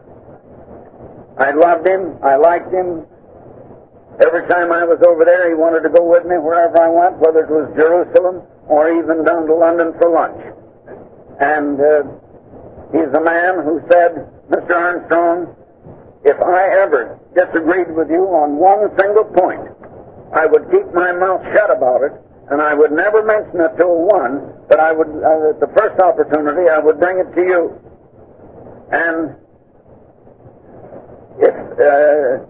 I loved him. I liked him. Every time I was over there, he wanted to go with me wherever I went, whether it was Jerusalem or even down to London for lunch. And uh, he's a man who said, Mister Armstrong, if I ever disagreed with you on one single point, I would keep my mouth shut about it, and I would never mention it to one, but I would, uh, at the first opportunity, I would bring it to you. And if uh,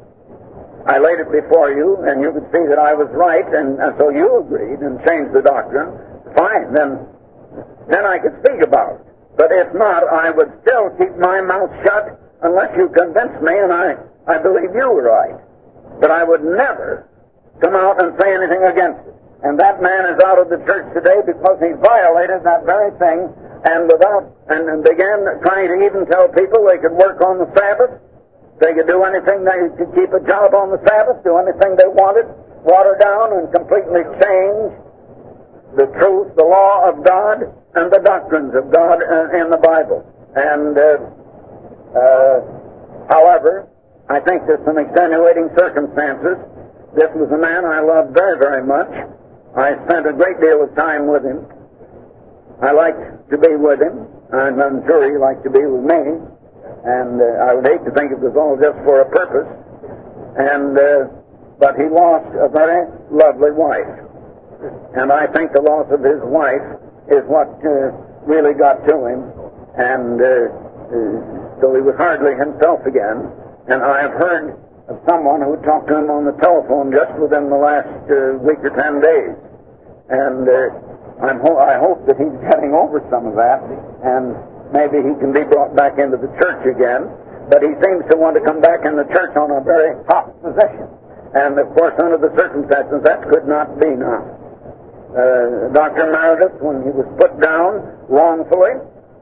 I laid it before you, and you could see that I was right, and, and so you agreed and changed the doctrine, fine, then, then I could speak about it. But if not, I would still keep my mouth shut unless you convinced me, and I, I believe you were right. But I would never come out and say anything against it. And that man is out of the church today because he violated that very thing, and without and, and began trying to even tell people they could work on the Sabbath. They could do anything, they could keep a job on the Sabbath, do anything they wanted, water down and completely change the truth, the law of God, and the doctrines of God in the Bible. And, uh, uh, however, I think there's some extenuating circumstances. This was a man I loved very, very much. I spent a great deal of time with him. I liked to be with him, and I'm sure he liked to be with me. And uh, I would hate to think it was all just for a purpose. And uh, but he lost a very lovely wife. And I think the loss of his wife is what uh, really got to him. And uh, uh, so he was hardly himself again. And I have heard of someone who talked to him on the telephone just within the last uh, week or ten days. And uh, I'm ho- I hope that he's getting over some of that, and maybe he can be brought back into the church again. But he seems to want to come back in the church on a very hot position. And of course, under the circumstances, that could not be now. Uh, Doctor Meredith, when he was put down wrongfully,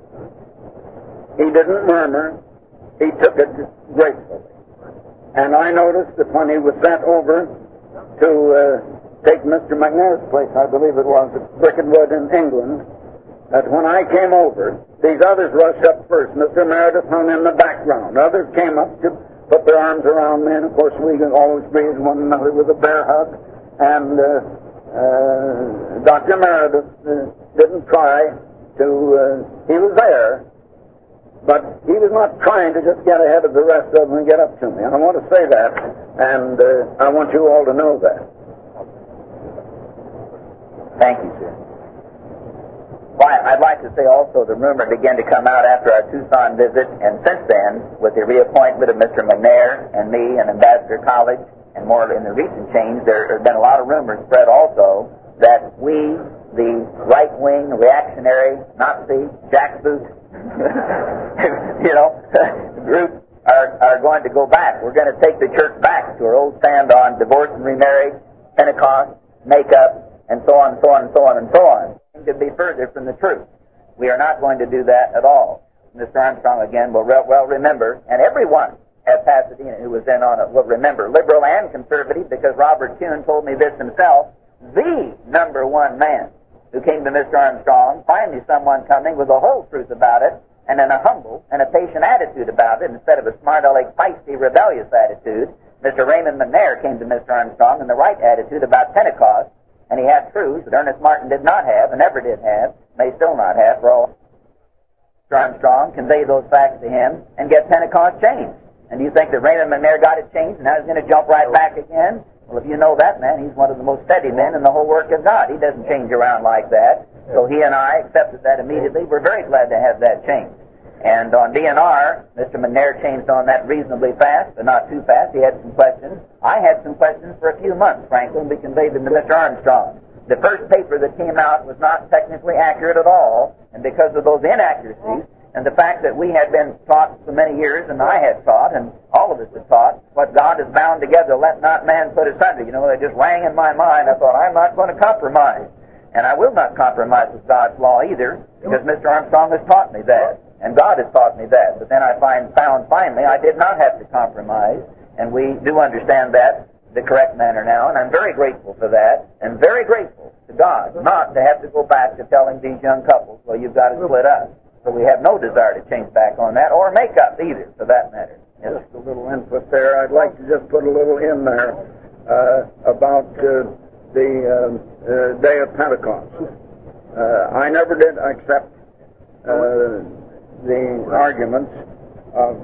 he didn't murmur. He took it gracefully. And I noticed that when he was sent over to uh, take Mister McNair's place, I believe it was, at Brickenwood in England, that when I came over, these others rushed up first. Mister Meredith hung in the background. Others came up to put their arms around me, and of course we always greeted one another with a bear hug. And uh, uh, Doctor Meredith uh, didn't try to, uh, he was there, but he was not trying to just get ahead of the rest of them and get up to me. And I want to say that, and uh, I want you all to know that. Thank you, sir. Well, I'd like to say also the rumor began to come out after our Tucson visit, and since then, with the reappointment of Mister McNair and me and Ambassador College, and more in the recent change, there have been a lot of rumors spread also that we, the right-wing, reactionary, Nazi, jackboot, you know, group are, are going to go back. We're going to take the church back to our old stand on divorce and remarriage, Pentecost, makeup, and so on, so on, so on, and so on. It could be further from the truth. We are not going to do that at all. Mister Armstrong, again, will re- well remember, and everyone at Pasadena who was in on it will remember, liberal and conservative, because Robert Kuhn told me this himself, the number one man who came to Mister Armstrong, finally someone coming with the whole truth about it, and in a humble and a patient attitude about it, instead of a smart-aleck, feisty, rebellious attitude. Mister Raymond McNair came to Mister Armstrong in the right attitude about Pentecost, and he had truths that Ernest Martin did not have, and never did have, may still not have, for all. Mister Armstrong conveyed those facts to him and get Pentecost changed. And do you think that Raymond McNair got it changed and now he's going to jump right back again? Well, if you know that man, he's one of the most steady men in the whole work of God. He doesn't change around like that. So he and I accepted that immediately. We're very glad to have that changed. And on D N R, Mister McNair changed on that reasonably fast, but not too fast. He had some questions. I had some questions for a few months, frankly, and we conveyed them to Mister Armstrong. The first paper that came out was not technically accurate at all, and because of those inaccuracies, and the fact that we had been taught for many years, and I had taught, and all of us had taught, what God has bound together, let not man put asunder. You know, they just rang in my mind. I thought, I'm not going to compromise. And I will not compromise with God's law either, because Mister Armstrong has taught me that, and God has taught me that. But then I find, found finally I did not have to compromise, and we do understand that the correct manner now, and I'm very grateful for that, and very grateful to God not to have to go back to telling these young couples, well, you've got to split up. So we have no desire to change back on that, or make up either, for that matter. Yes. Just a little input there. I'd like to just put a little in there uh, about uh, the uh, uh, day of Pentecost. Uh, I never did accept uh, the arguments of,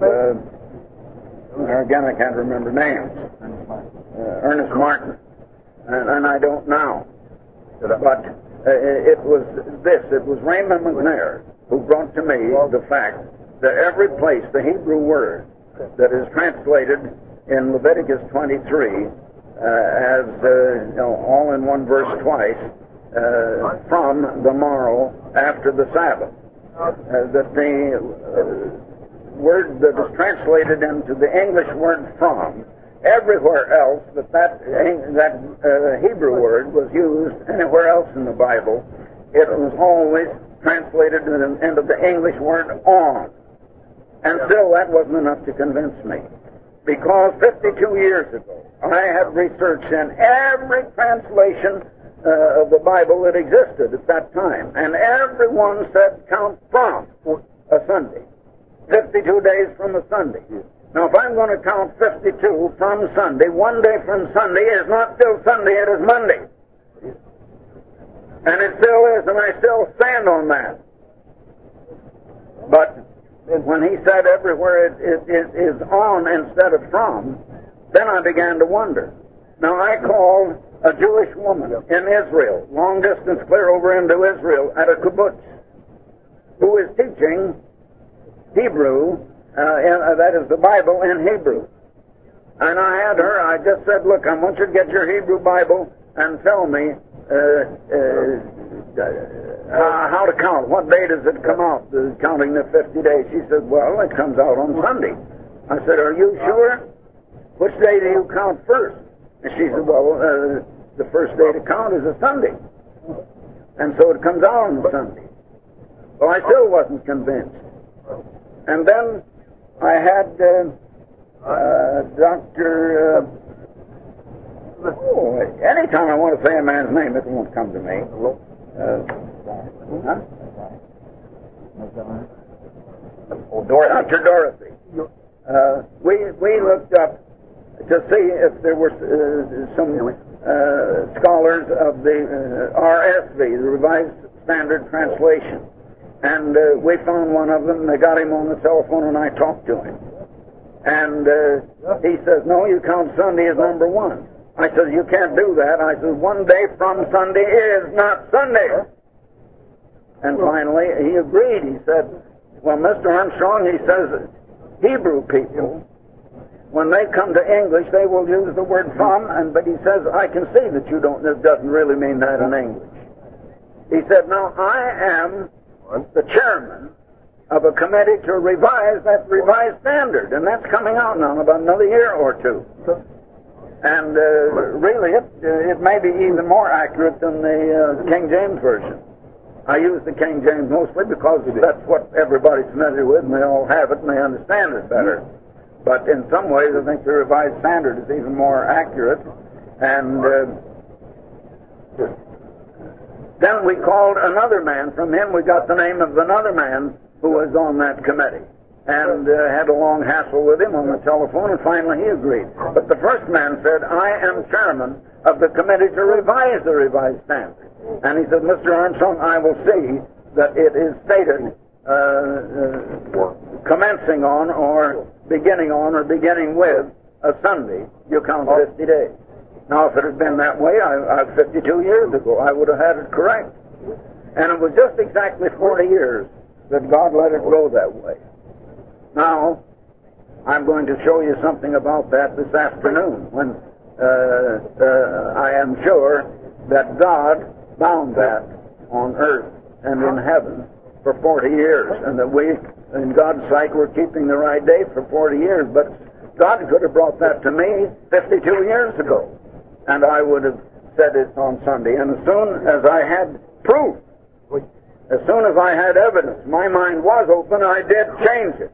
uh, again, I can't remember names, uh, Ernest Martin, and, and I don't now. But uh, it was this, it was Raymond McNair who brought to me the fact that every place the Hebrew word that is translated in Leviticus twenty-three uh, as uh, you know, all in one verse twice, uh, from the morrow after the Sabbath, uh, that the uh, word that is translated into the English word from, everywhere else that that, that uh, Hebrew word was used anywhere else in the Bible, it was always translated into the English word on. And still that wasn't enough to convince me. Because fifty-two years ago, I had researched in every translation uh, of the Bible that existed at that time. And everyone said count from a Sunday. fifty-two days from a Sunday. Now if I'm going to count fifty-two from Sunday, one day from Sunday is not still Sunday, it is Monday. And it still is, and I still stand on that. But when he said everywhere it, it, it is on instead of from, then I began to wonder. Now I called a Jewish woman in Israel, long distance clear over into Israel, at a kibbutz, who is teaching Hebrew, uh, in, uh, that is the Bible in Hebrew. And I had her, I just said, look, I want you to get your Hebrew Bible and tell me Uh, uh, uh, how to count. What day does it come out, uh, counting the fifty days? She said, well, it comes out on Sunday. I said, are you sure? Which day do you count first? And she said, well, uh, the first day to count is a Sunday. And so it comes out on Sunday. Well, I still wasn't convinced. And then I had uh, uh, Doctor Uh, Oh, anytime I want to say a man's name, it won't come to me. Uh, huh? Oh, Dorothy. Doctor Dorothy. Uh, we we looked up to see if there were uh, some uh, scholars of the uh, R S V, the Revised Standard Translation, and uh, we found one of them. They got him on the telephone, and I talked to him. And uh, he says, "No, you count Sunday as number one." I said, you can't do that. I said, one day from Sunday is not Sunday. And finally, he agreed. He said, well, Mister Armstrong, he says, Hebrew people, when they come to English, they will use the word from, and but he says, I can see that you don't, this doesn't really mean that in English. He said, now, I am the chairman of a committee to revise that revised standard, and that's coming out now in about another year or two. And uh, really, it, it may be even more accurate than the uh, King James Version. I use the King James mostly because that's what everybody's familiar with, and they all have it, and they understand it better. But in some ways, I think the Revised Standard is even more accurate. And uh, Then we called another man. From him we got the name of another man who was on that committee, and uh, had a long hassle with him on the telephone, and finally he agreed. But the first man said, I am chairman of the committee to revise the revised standard. And he said, Mister Armstrong, I will see that it is stated uh, uh, commencing on or beginning on or beginning with a Sunday, you count fifty days. Now, if it had been that way, I, I, fifty-two years ago, I would have had it correct. And it was just exactly forty years that God let it go that way. Now, I'm going to show you something about that this afternoon, when uh, uh, I am sure that God bound that on earth and in heaven for forty years, and that we, in God's sight, were keeping the right day for forty years. But God could have brought that to me fifty-two years ago, and I would have said it on Sunday. And as soon as I had proof, as soon as I had evidence, my mind was open, I did change it.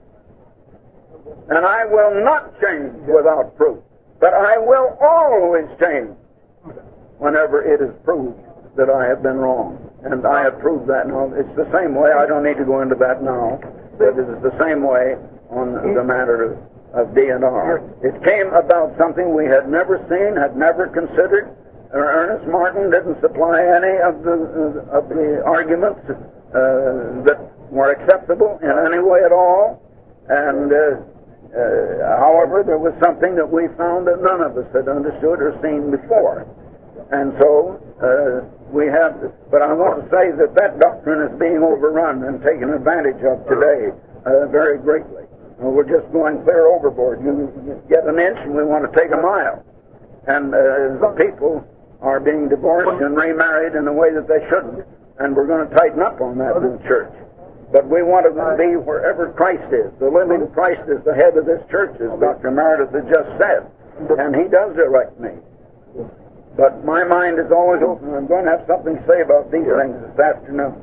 And I will not change without proof, but I will always change whenever it is proved that I have been wrong. And I have proved that now. It's the same way. I don't need to go into that now, but it is the same way on the matter of of D and R. It came about something we had never seen, had never considered. Ernest Martin didn't supply any of the uh, of the arguments uh, that were acceptable in any way at all. And uh, uh, however, there was something that we found that none of us had understood or seen before. And so uh, we have. To, but I want to say that that doctrine is being overrun and taken advantage of today uh, very greatly. We're just going clear overboard. You get an inch and we want to take a mile. And uh, people are being divorced and remarried in a way that they shouldn't. And we're going to tighten up on that in the church. But we want to be wherever Christ is. The living Christ is the head of this church, as Doctor Meredith has just said. And he does direct me. But my mind is always open. I'm going to have something to say about these things this afternoon.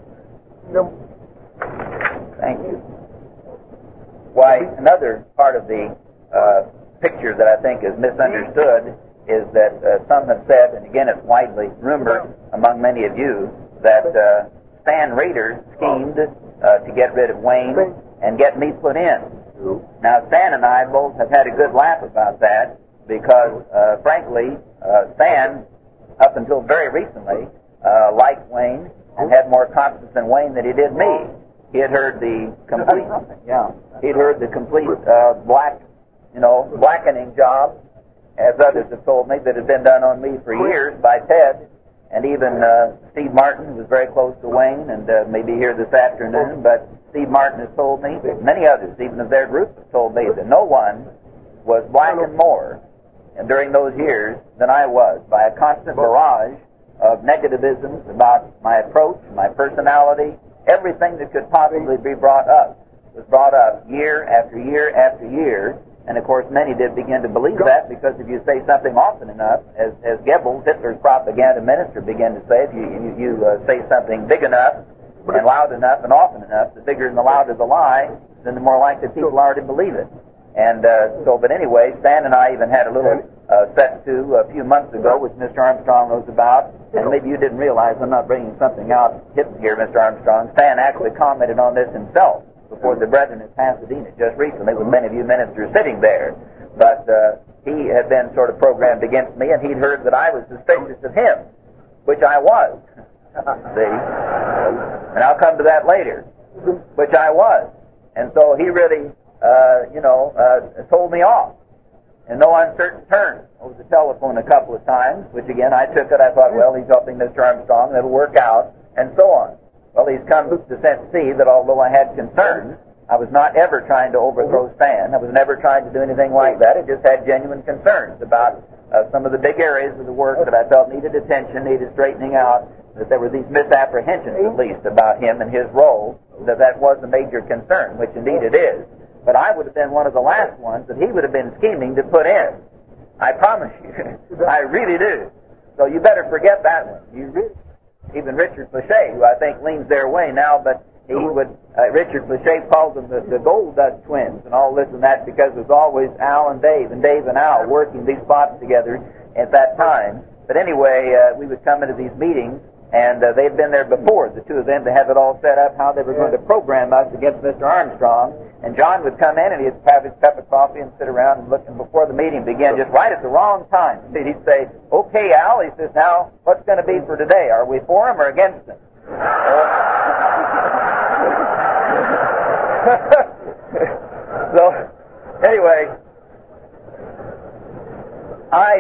Thank you. Why, another part of the uh, picture that I think is misunderstood is that uh, some have said, and again it's widely rumored among many of you, that uh, Stan Rader schemed uh, to get rid of Wayne and get me put in. Now, Stan and I both have had a good laugh about that because, uh, frankly, uh, Stan, up until very recently, uh, liked Wayne and had more confidence in Wayne than he did me. He had heard the complete, yeah, he'd heard the complete uh, black, you know, blackening job, as others have told me, that had been done on me for years by Ted, and even uh, Steve Martin, who was very close to Wayne, and uh, maybe here this afternoon. But Steve Martin has told me, many others, even of their group, have told me that no one was blackened more, and during those years, than I was by a constant barrage of negativisms about my approach, my personality. Everything that could possibly be brought up was brought up year after year after year. And of course, many did begin to believe that, because if you say something often enough, as, as Goebbels, Hitler's propaganda minister, began to say, if you, you, you uh, say something big enough and loud enough and often enough, the bigger and the louder the lie, then the more likely people are to believe it. And uh, so, but anyway, Stan and I even had a little uh, set to a few months ago, which Mister Armstrong knows about, and maybe you didn't realize I'm not bringing something out hidden here, Mister Armstrong. Stan actually commented on this himself before the brethren in Pasadena just recently, with many of you ministers sitting there. But uh, he had been sort of programmed against me, and he'd heard that I was suspicious of him, which I was. See? And I'll come to that later, which I was. And so he really, uh, you know, uh, told me off in no uncertain terms over the telephone a couple of times, which again, I took it, I thought, well, he's helping Mister Armstrong, it'll work out, and so on. Well, he's come to see that although I had concerns, I was not ever trying to overthrow Stan. I was never trying to do anything like that. I just had genuine concerns about uh, some of the big areas of the work that I felt needed attention, needed straightening out, that there were these misapprehensions, at least, about him and his role, that that was a major concern, which indeed it is. But I would have been one of the last ones that he would have been scheming to put in. I promise you. I really do. So you better forget that one. You really. Even Richard Flachet, who I think leans their way now, but he would, uh, Richard Flachet calls them the, the Gold Dust Twins and all this and that, because there's always Al and Dave, and Dave and Al working these plots together at that time. But anyway, uh, we would come into these meetings, And uh, they'd been there before, the two of them, to have it all set up, how they were going to program us against Mister Armstrong. And John would come in, and he'd have his cup of coffee and sit around and look, and before the meeting began, just right at the wrong time, he'd say, "Okay, Al," he says, "now, what's going to be for today? Are we for him or against him?" So, anyway, I,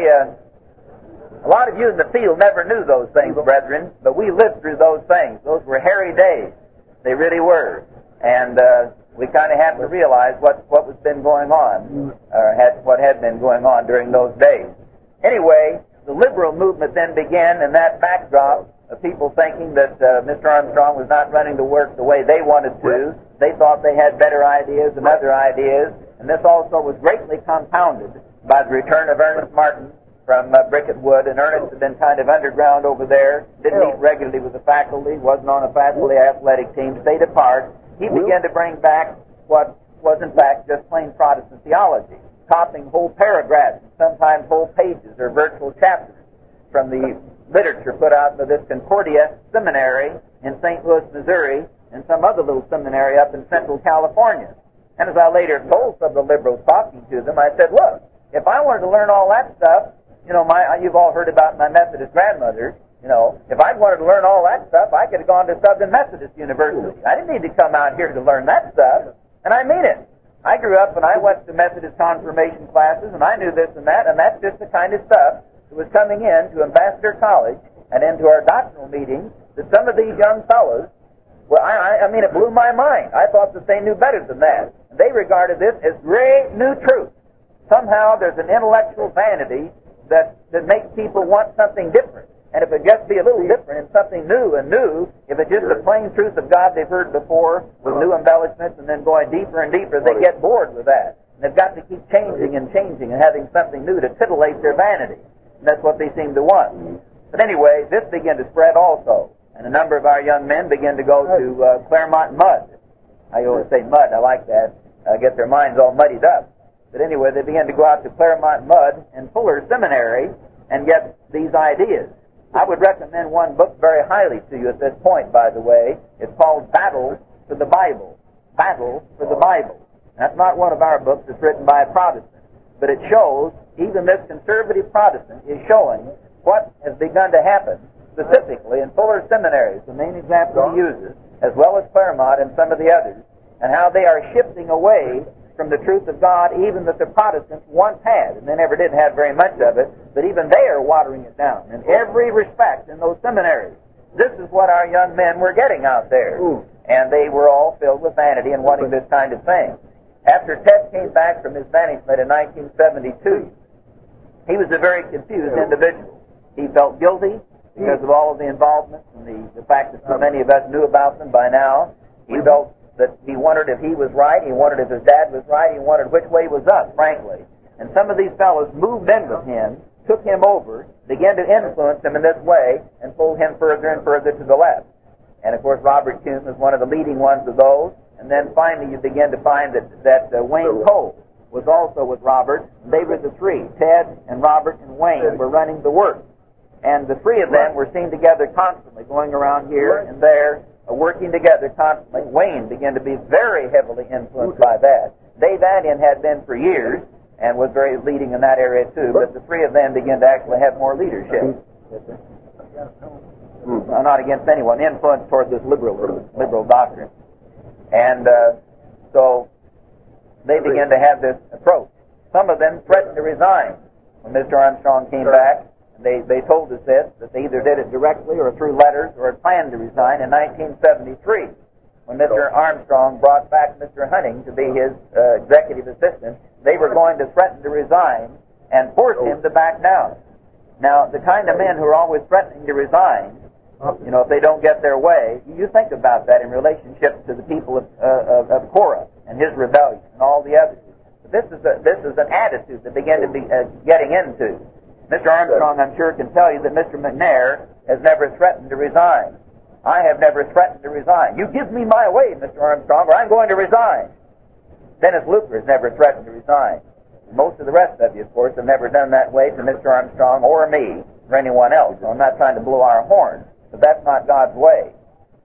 uh, a lot of you in the field never knew those things, brethren, but we lived through those things. Those were hairy days. They really were. And uh, we kind of had to realize what, what was been going on, or had, what had been going on during those days. Anyway, the liberal movement then began in that backdrop of people thinking that uh, Mister Armstrong was not running the work the way they wanted to. They thought they had better ideas and other ideas, and this also was greatly compounded by the return of Ernest Martin from uh, Bricket Wood, and Ernest had been kind of underground over there, didn't meet regularly with the faculty, wasn't on a faculty athletic team, stayed apart. He began to bring back what was in fact just plain Protestant theology, copying whole paragraphs, sometimes whole pages or virtual chapters from the literature put out by this Concordia Seminary in Saint Louis, Missouri, and some other little seminary up in Central California. And as I later told some of the liberals talking to them, I said, look, if I wanted to learn all that stuff, you know, my you've all heard about my Methodist grandmother, you know, if I wanted to learn all that stuff, I could have gone to Southern Methodist University. I didn't need to come out here to learn that stuff, and I mean it. I grew up and I went to Methodist confirmation classes, and I knew this and that, and that's just the kind of stuff that was coming in to Ambassador College and into our doctrinal meetings that some of these young fellows, well, I, I mean, it blew my mind. I thought that they knew better than that. They regarded this as great new truth. Somehow there's an intellectual vanity that, that makes people want something different. And if it just be a little different and something new and new, if it's just the plain truth of God they've heard before with new embellishments and then going deeper and deeper, they get bored with that. And they've got to keep changing and changing and having something new to titillate their vanity. And that's what they seem to want. But anyway, this began to spread also. And a number of our young men began to go to uh, Claremont Mud. I always say mud, I like that. I get their minds all muddied up. But anyway, they began to go out to Claremont Mud and Fuller Seminary and get these ideas. I would recommend one book very highly to you at this point, by the way. It's called Battle for the Bible. Battle for the Bible. That's not one of our books. It's written by a Protestant. But it shows, even this conservative Protestant is showing what has begun to happen specifically in Fuller Seminaries, the main example he uses, as well as Claremont and some of the others, and how they are shifting away from the truth of God, even that the Protestants once had, and they never did have very much of it, but even they are watering it down in every respect in those seminaries. This is what our young men were getting out there, Ooh. and they were all filled with vanity and wanting this kind of thing. After Ted came back from his banishment in nineteen seventy-two, he was a very confused individual. He felt guilty because of all of the involvement and the, the fact that so many of us knew about them by now. He felt that he wondered if he was right, he wondered if his dad was right, he wondered which way was up, frankly. And some of these fellows moved in with him, took him over, began to influence him in this way, and pulled him further and further to the left. And of course, Robert Kuhn was one of the leading ones of those. And then finally you begin to find that, that uh, Wayne Cole was also with Robert. They were the three. Ted and Robert and Wayne were running the work. And the three of them were seen together constantly, going around here and there, uh, working together constantly. Wayne began to be very heavily influenced by that. Dave Adin had been for years and was very leading in that area too, but the three of them began to actually have more leadership. Uh, not against anyone, influence toward this liberal liberal doctrine. And uh, so they began to have this approach. Some of them threatened to resign when Mister Armstrong came back. They, they told us this, that they either did it directly or through letters or had planned to resign in nineteen seventy-three when Mister Armstrong brought back Mister Hunting to be his uh, executive assistant. They were going to threaten to resign and force him to back down. Now, the kind of men who are always threatening to resign, you know, if they don't get their way, you think about that in relationship to the people of, uh, of, of Korah and his rebellion and all the others. But this is a, this is an attitude that began to be uh, getting into. Mister Armstrong, I'm sure, can tell you that Mister McNair has never threatened to resign. I have never threatened to resign. You give me my way, Mister Armstrong, or I'm going to resign. Dennis Luker has never threatened to resign. Most of the rest of you, of course, have never done that way to Mister Armstrong or me or anyone else. So I'm not trying to blow our horn. But that's not God's way.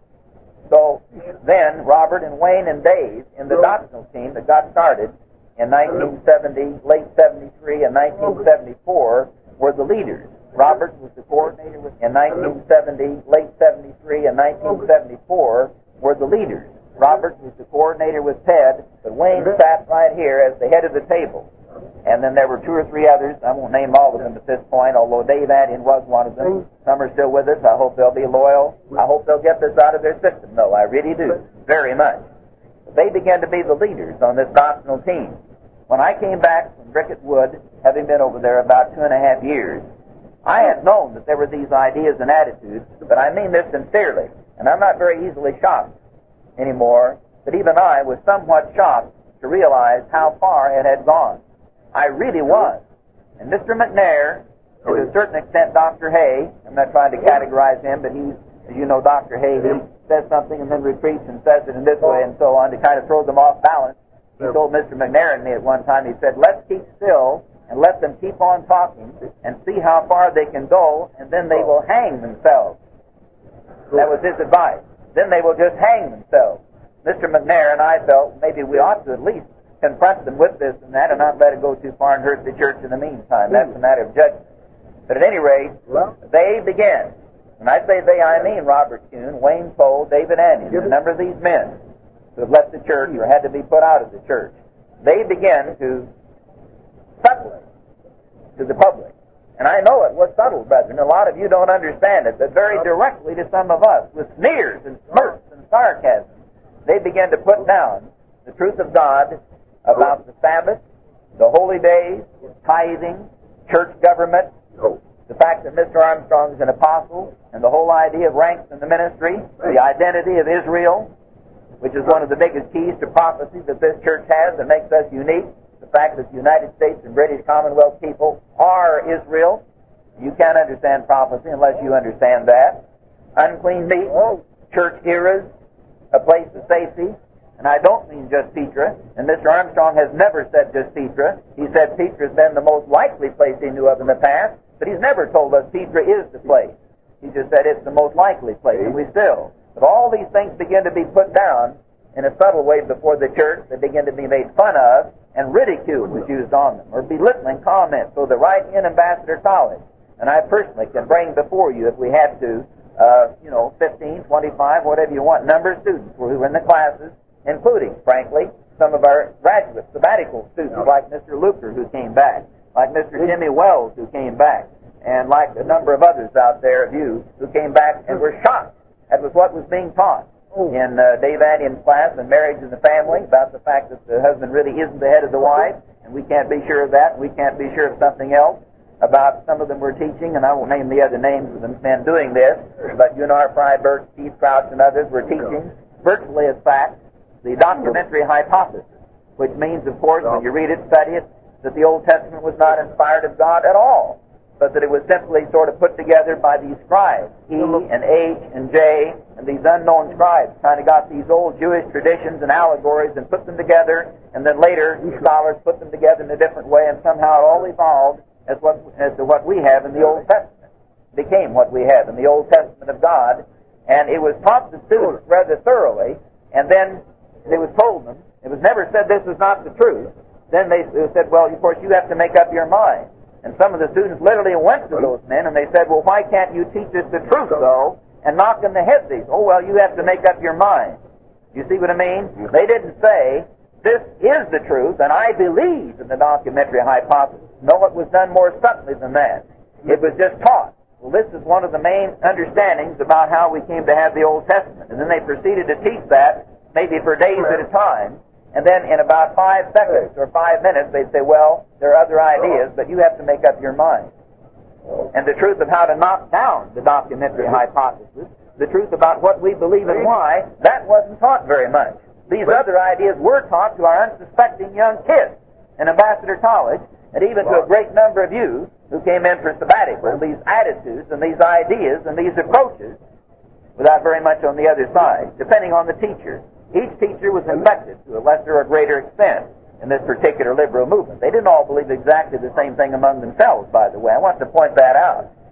So then, Robert and Wayne and Dave in the doctrinal team that got started in nineteen seventy, late seventy-three and nineteen seventy-four were the leaders. Robert was the coordinator with, in nineteen seventy, late seventy-three and nineteen seventy-four were the leaders. Robert was the coordinator with Ted, but Wayne sat right here as the head of the table. And then there were two or three others. I won't name all of them at this point, although Dave Addian was one of them. Some are still with us. I hope they'll be loyal. I hope they'll get this out of their system, though. I really do, very much. They began to be the leaders on this doctrinal team. When I came back from Bricket Wood, having been over there about two and a half years, I had known that there were these ideas and attitudes, but I mean this sincerely, and I'm not very easily shocked anymore, but even I was somewhat shocked to realize how far it had gone. I really was. And Mister McNair, to a certain extent Doctor Hay, I'm not trying to categorize him, but he's, as you know, Doctor Hay, he says something and then retreats and says it in this way and so on to kind of throw them off balance. He told Mister McNair and me at one time, he said, let's keep still and let them keep on talking and see how far they can go, and then they will hang themselves. That was his advice. Then they will just hang themselves. Mister McNair and I felt maybe we ought to at least confront them with this and that and not let it go too far and hurt the church in the meantime. That's a matter of judgment. But at any rate, they began. When I say they, I mean Robert Kuhn, Wayne Poe, David Addian, a number of these men who have left the church or had to be put out of the church. They began to subtly to the public. And I know it was subtle, brethren. A lot of you don't understand it, but very directly to some of us, with sneers and smirks and sarcasm, they began to put down the truth of God about the Sabbath, the holy days, tithing, church government, the fact that Mister Armstrong is an apostle, and the whole idea of ranks in the ministry, the identity of Israel, which is one of the biggest keys to prophecy that this church has that makes us unique. The fact that the United States and British Commonwealth people are Israel. You can't understand prophecy unless you understand that. Unclean meat, church eras, a place of safety. And I don't mean just Petra. And Mister Armstrong has never said just Petra. He said Petra's been the most likely place he knew of in the past, but he's never told us Petra is the place. He just said it's the most likely place, and we still. But all these things begin to be put down in a subtle way before the church. They begin to be made fun of, and ridicule was used on them, or belittling comments. So the right in Ambassador College, and I personally can bring before you, if we had to, uh, you know, fifteen, twenty-five, whatever you want, number of students who were in the classes, including, frankly, some of our graduate sabbatical students, like Mister Luker, who came back, like Mister Jimmy Wells, who came back, and like a number of others out there of you who came back and were shocked. That was what was being taught in uh, Dave Addian's class on marriage and the family, about the fact that the husband really isn't the head of the wife, and we can't be sure of that, and we can't be sure of something else. About some of them were teaching, and I won't name the other names of the men doing this, but Gunnar Freiberg, Steve Crouch, and others were teaching, virtually as fact, the documentary hypothesis, which means, of course, when you read it, study it, that the Old Testament was not inspired of God at all, but that it was simply sort of put together by these scribes, E and H and J, and these unknown scribes kind of got these old Jewish traditions and allegories and put them together, and then later scholars put them together in a different way, and somehow it all evolved as what as to what we have in the Old Testament. It became what we have in the Old Testament of God, and it was taught to students rather thoroughly, and then it was told them, it was never said this is not the truth. Then they said, well, of course, you have to make up your mind. And some of the students literally went to those men and they said, well, why can't you teach us the truth, though, and knock in the head these? Oh, well, you have to make up your mind. You see what I mean? They didn't say, this is the truth, and I believe in the documentary hypothesis. No, it was done more subtly than that. It was just taught. Well, this is one of the main understandings about how we came to have the Old Testament. And then they proceeded to teach that, maybe for days at a time. And then in about five seconds or five minutes, they'd say, well, there are other ideas, but you have to make up your mind. And the truth of how to knock down the documentary hypothesis, the truth about what we believe and why, that wasn't taught very much. These other ideas were taught to our unsuspecting young kids in Ambassador College, and even to a great number of you who came in for sabbatical, these attitudes and these ideas and these approaches, without very much on the other side, depending on the teacher. Each teacher was infected to a lesser or greater extent in this particular liberal movement. They didn't all believe exactly the same thing among themselves, by the way. I want to point that out.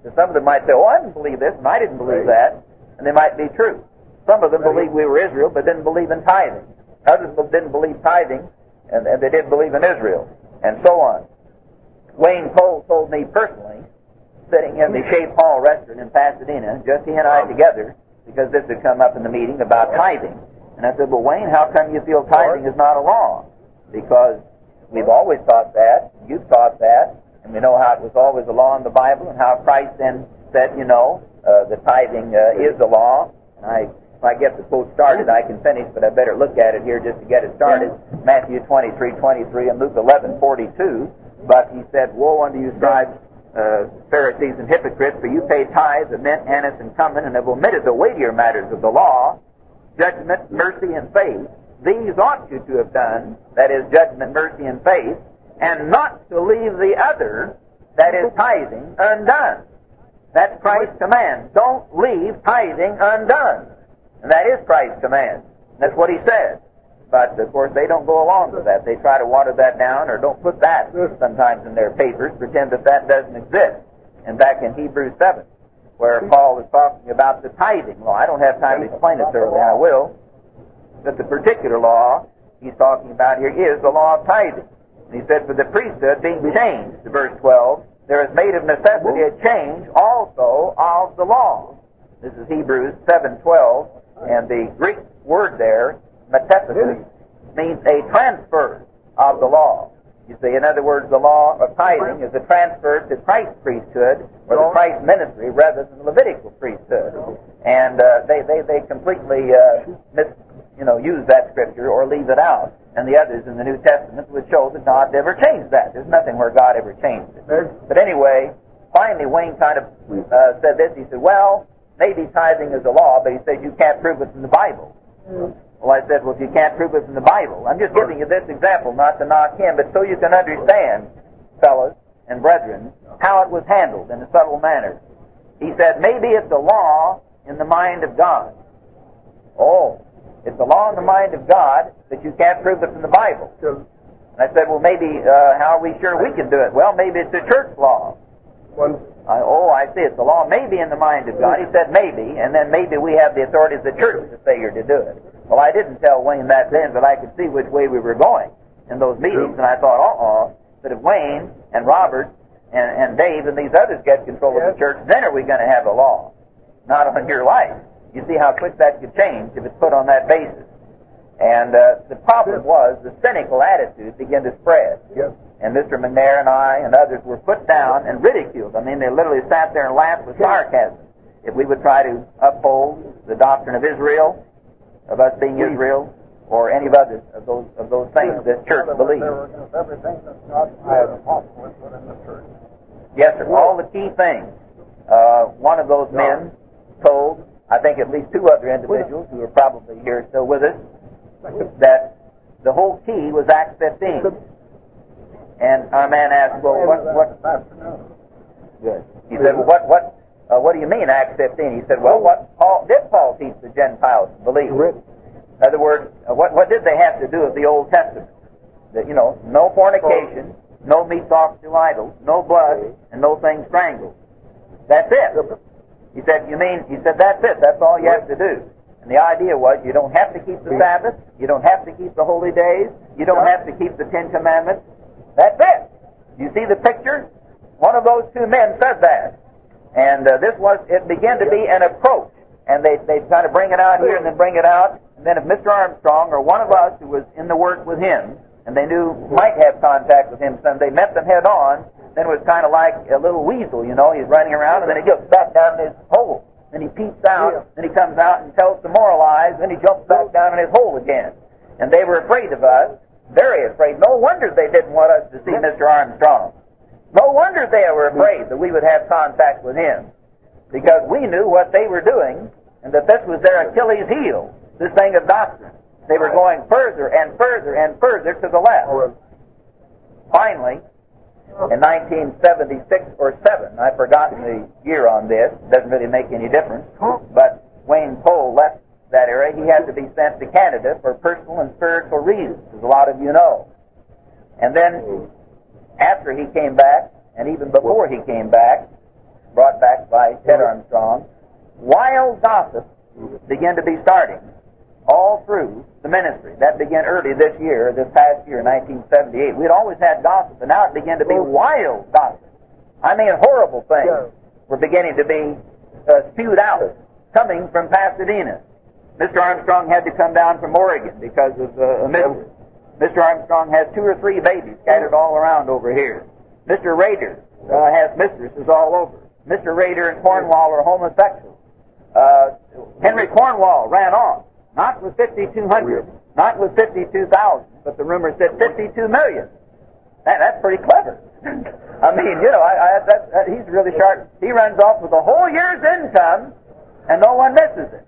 So some of them might say, oh, I didn't believe this, and I didn't believe that, and they might be true. Some of them believed we were Israel, but didn't believe in tithing. Others didn't believe tithing, and, and they didn't believe in Israel, and so on. Wayne Cole told me personally, sitting in the Shape Hall restaurant in Pasadena, just he and I together, because this had come up in the meeting about tithing. And I said, well, Wayne, how come you feel tithing is not a law? Because we've always taught that, you've taught that, and we know how it was always a law in the Bible, and how Christ then said, you know, uh, the tithing uh, is the law. And I, if I get the quote started, I can finish, but I better look at it here just to get it started. Matthew twenty-three twenty-three and Luke eleven forty-two. But he said, woe unto you, scribes, uh, Pharisees, and hypocrites, for you pay tithes of mint, anise, and cumin, and have omitted the weightier matters of the law, judgment, mercy, and faith. These ought you to have done, that is, judgment, mercy, and faith, and not to leave the other, that is, tithing, undone. That's Christ's command. Don't leave tithing undone. And that is Christ's command. That's what he said. But, of course, they don't go along with that. They try to water that down, or don't put that sometimes in their papers, pretend that that doesn't exist. And back in Hebrews seven, where Paul was talking about the tithing law, I don't have time to explain it thoroughly, I will, but the particular law he's talking about here is the law of tithing. And he said, for the priesthood being changed, to verse twelve, there is made of necessity a change also of the law. This is Hebrews seven twelve, and the Greek word there, metaphysis, means a transfer of the law. You see, in other words, the law of tithing is a transfer to Christ's priesthood, or the Christ ministry, rather than the Levitical priesthood. And uh, they, they, they completely uh, mis, you know, use that scripture or leave it out. And the others in the New Testament would show that God never changed that. There's nothing where God ever changed it. But anyway, finally Wayne kind of uh, said this. He said, well, maybe tithing is a law, but he said you can't prove it from the Bible. Well, I said, well, if you can't prove it from the Bible, I'm just giving you this example, not to knock him, but so you can understand, fellows and brethren, how it was handled in a subtle manner. He said, maybe it's a law in the mind of God. Oh, it's a law in the mind of God, but you can't prove it from the Bible. And I said, well, maybe, uh, how are we sure we can do it? Well, maybe it's a church law. I, oh, I see, it's a law maybe in the mind of God. He said maybe, and then maybe we have the authority of the church to say you're to do it. Well, I didn't tell Wayne that then, but I could see which way we were going in those meetings, and I thought, uh-oh, but if Wayne and Robert and, and Dave and these others get control yes. of the church, then are we going to have a law? Not on your life. You see how quick that could change if it's put on that basis. And uh, the problem was the cynical attitude began to spread. Yes. And Mister McNair and I and others were put down and ridiculed. I mean, they literally sat there and laughed with sarcasm if we would try to uphold the doctrine of Israel, of us being Israel, or any of others of those of those things that church believes. Everything that God has possibly put in the church. Yes, sir. All the key things. Uh, one of those men told, I think at least two other individuals who are probably here still with us, that the whole key was Acts fifteen. And our man asked, well, what, what, good. He said, well, what, what, uh, what do you mean, Acts fifteen? He said, well, what Paul, did Paul teach the Gentiles to believe? In other words, uh, what, what did they have to do with the Old Testament? That, you know, no fornication, no meats offered to idols, no blood, and no things strangled. That's it. He said, you mean, he said, that's it. That's all you have to do. And the idea was, you don't have to keep the Sabbath, you don't have to keep the holy days, you don't have to keep the Ten Commandments. That's it. You see the picture? One of those two men said that. And uh, this was, it began to be an approach. And they, they'd kind of bring it out here and then bring it out. And then if Mister Armstrong or one of us who was in the work with him, and they knew might have contact with him someday, met them head on, then it was kind of like a little weasel, you know. He's running around and then he gets back down in his hole. Then he peeps out, then he comes out and tells some more lies, then he jumps back down in his hole again. And they were afraid of us. Very afraid. No wonder they didn't want us to see Mister Armstrong. No wonder they were afraid that we would have contact with him. Because we knew what they were doing, and that this was their Achilles heel, this thing of doctrine. They were going further and further and further to the left. Finally, in nineteen seventy-six or seven, I've forgotten the year on this, doesn't really make any difference, but Wayne Cole left that area. He had to be sent to Canada for personal and spiritual reasons, as a lot of you know. And then, after he came back, and even before he came back, brought back by Ted Armstrong, wild gossip began to be starting all through the ministry. That began early this year, this past year, nineteen seventy-eight. We'd always had gossip, but now it began to be wild gossip. I mean, horrible things were beginning to be uh, spewed out, coming from Pasadena. Mister Armstrong had to come down from Oregon because of uh, a mistress. Mister Armstrong has two or three babies scattered all around over here. Mister Rader uh, has mistresses all over. Mister Rader and Cornwall are homosexuals. Uh, Henry Cornwall ran off, not with fifty-two hundred, not with fifty-two thousand, but the rumor said fifty-two million. That, that's pretty clever. I mean, you know, I, I, that, that, he's really sharp. He runs off with a whole year's income, and no one misses it.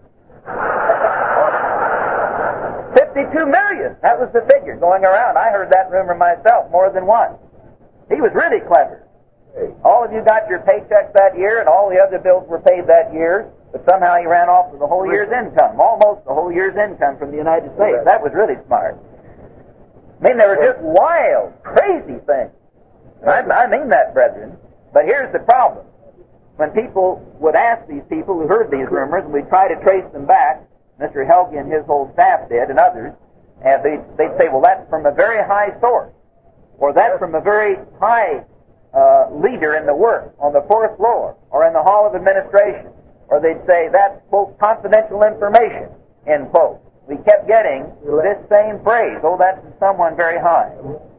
fifty-two million. That was the figure going around. I heard that rumor myself more than once. He was really clever. All of you got your paychecks that year, and all the other bills were paid that year, but somehow he ran off with a whole year's income, almost a whole year's income from the United States. That was really smart. I mean, they were just wild, crazy things. I, I mean that, brethren. But here's the problem. When people would ask these people who heard these rumors, and we'd try to trace them back, Mister Helge and his whole staff did, and others, and they'd, they'd say, well, that's from a very high source, or that's from a very high uh, leader in the work on the fourth floor, or in the Hall of Administration, or they'd say, that's, quote, confidential information, end quote. We kept getting this same phrase, oh, that's from someone very high.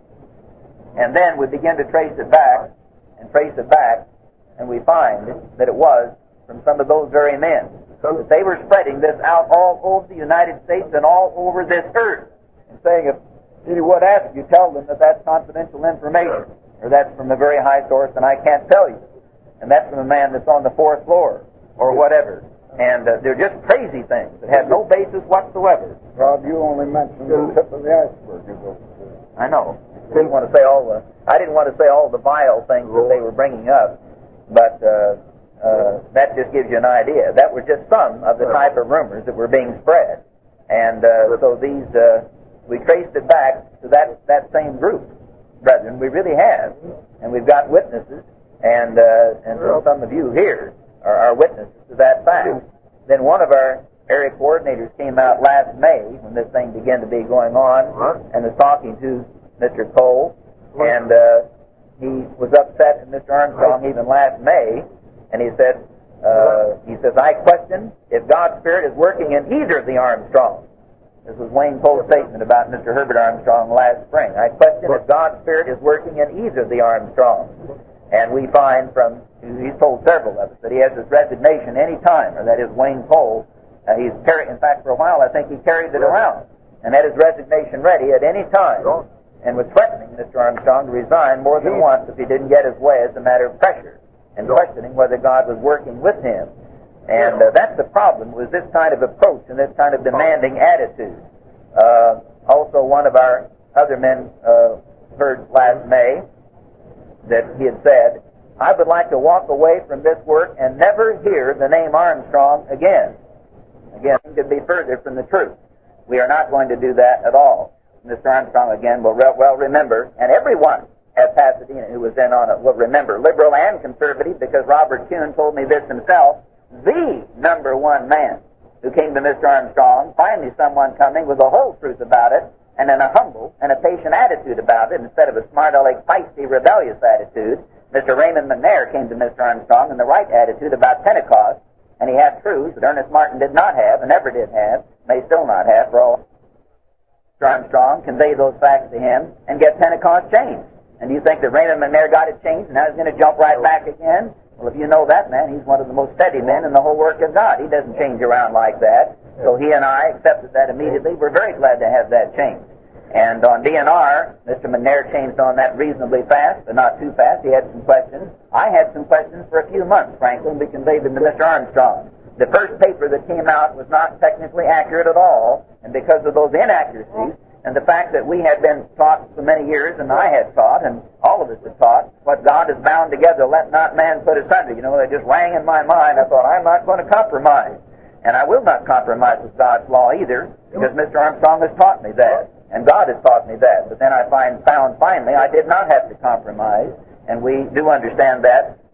And then we begin to trace it back, and trace it back, and we find that it was from some of those very men. That they were spreading this out all over the United States and all over this earth, and saying, if he would ask you, tell them that that's confidential information, or that's from a very high source, and I can't tell you. And that's from a man that's on the fourth floor, or whatever. And uh, they're just crazy things that have no basis whatsoever. Rob, you only mentioned the tip of the iceberg. I know. I didn't want to say all the I didn't want to say all the vile things that they were bringing up, but uh, uh, that just gives you an idea. That were just some of the type of rumors that were being spread, and uh, so these uh, we traced it back to that that same group, brethren. We really have, and we've got witnesses, and uh, and so some of you here are, are witnesses to that fact. Then one of our area coordinators came out last May when this thing began to be going on, and was talking to Mister Cole, and uh, he was upset at Mister Armstrong even last May, and he said, uh, he says, I question if God's Spirit is working in either of the Armstrongs. This was Wayne Cole's statement about Mister Herbert Armstrong last spring. I question if God's Spirit is working in either of the Armstrongs. And we find from, he's told several of us, that he has his resignation any time, or that is Wayne Cole. Uh, he's carried, in fact, for a while, I think he carried it around, and had his resignation ready at any time, and was threatening Mister Armstrong to resign more than once if he didn't get his way as a matter of pressure, and questioning whether God was working with him. And uh, that's the problem, was this kind of approach and this kind of demanding attitude. Uh, also, one of our other men uh, heard last May that he had said, I would like to walk away from this work and never hear the name Armstrong again. Again, it could be further from the truth. We are not going to do that at all. Mister Armstrong, again, will re- well remember, and everyone at Pasadena who was in on it will remember, liberal and conservative, because Robert Kuhn told me this himself, the number one man who came to Mister Armstrong, finally someone coming with the whole truth about it, and in a humble and a patient attitude about it, instead of a smart-aleck, feisty, rebellious attitude. Mister Raymond McNair came to Mister Armstrong in the right attitude about Pentecost, and he had truths that Ernest Martin did not have, and never did have, may still not have, for all. Mister Armstrong convey those facts to him and get Pentecost changed. And do you think that Raymond McNair got it changed and now he's going to jump right back again? Well, if you know that man, he's one of the most steady men in the whole work of God. He doesn't change around like that. So he and I accepted that immediately. We're very glad to have that changed. And on D N R, Mister McNair changed on that reasonably fast, but not too fast. He had some questions. I had some questions for a few months, frankly, and we conveyed them to Mister Armstrong. The first paper that came out was not technically accurate at all, and because of those inaccuracies, and the fact that we had been taught for many years, and I had taught, and all of us had taught, what God has bound together, let not man put asunder. You know, they just rang in my mind. I thought, I'm not going to compromise. And I will not compromise with God's law either, because Mister Armstrong has taught me that, and God has taught me that. But then I find, found finally I did not have to compromise, and we do understand that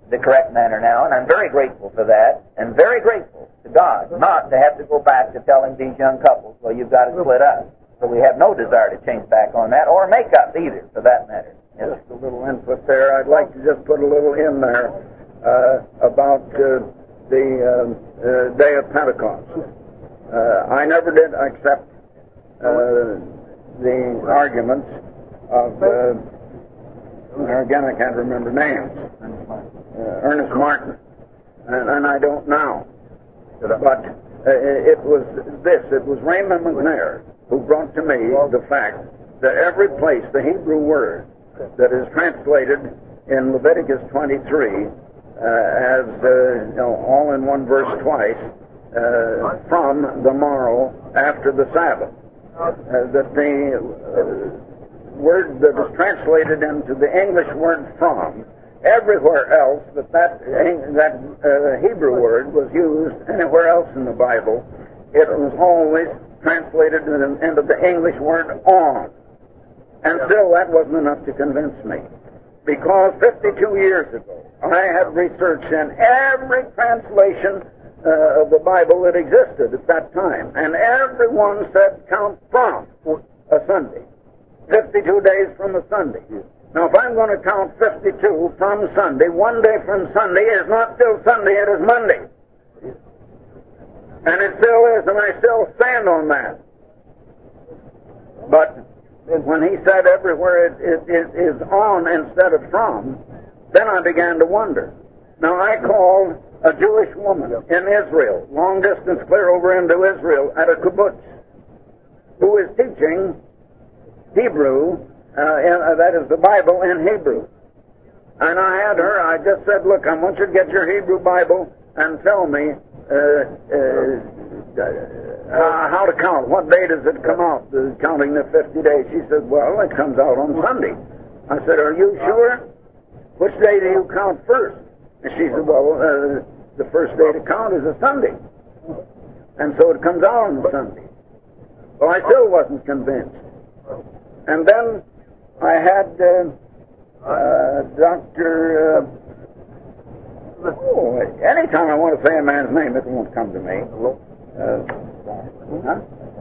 the correct manner now, and I'm very grateful for that, and very grateful to God not to have to go back to telling these young couples, well, you've got to split up. So we have no desire to change back on that, or make up either, for that matter. Yes. Just a little input there. I'd like to just put a little in there uh, about uh, the uh, uh, day of Pentecost. Uh, I never did accept uh, the arguments of, uh, again, I can't remember names, uh, Ernest Martin, and, and I don't now. But uh, it was this, it was Raymond McNair who brought to me the fact that every place the Hebrew word that is translated in Leviticus twenty-three uh, as uh, you know, all in one verse twice, uh, from the morrow after the Sabbath, uh, that the uh, word that is translated into the English word from, everywhere else that that, that uh, Hebrew word was used anywhere else in the Bible, it was always translated into the English word on. And still that wasn't enough to convince me. Because fifty-two years ago, I had researched in every translation uh, of the Bible that existed at that time, and everyone said count from a Sunday. fifty-two days from a Sunday. Now, if I'm going to count fifty-two from Sunday, one day from Sunday is not still Sunday, it is Monday. And it still is, and I still stand on that. But when he said everywhere it, it, it is on instead of from, then I began to wonder. Now, I called a Jewish woman in Israel, long distance clear over into Israel, at a kibbutz, who is teaching Hebrew, uh, in, uh, that is the Bible in Hebrew. And I had her, I just said, look, I want you to get your Hebrew Bible and tell me uh, uh, uh, how to count. What day does it come out, uh, counting the fifty days? She said, well, it comes out on Sunday. I said, are you sure? Which day do you count first? And she said, well, uh, the first day to count is a Sunday. And so it comes out on a Sunday. Well, I still wasn't convinced. And then I had uh, uh, Doctor Uh, oh, anytime I want to say a man's name, it won't come to me. Uh, huh?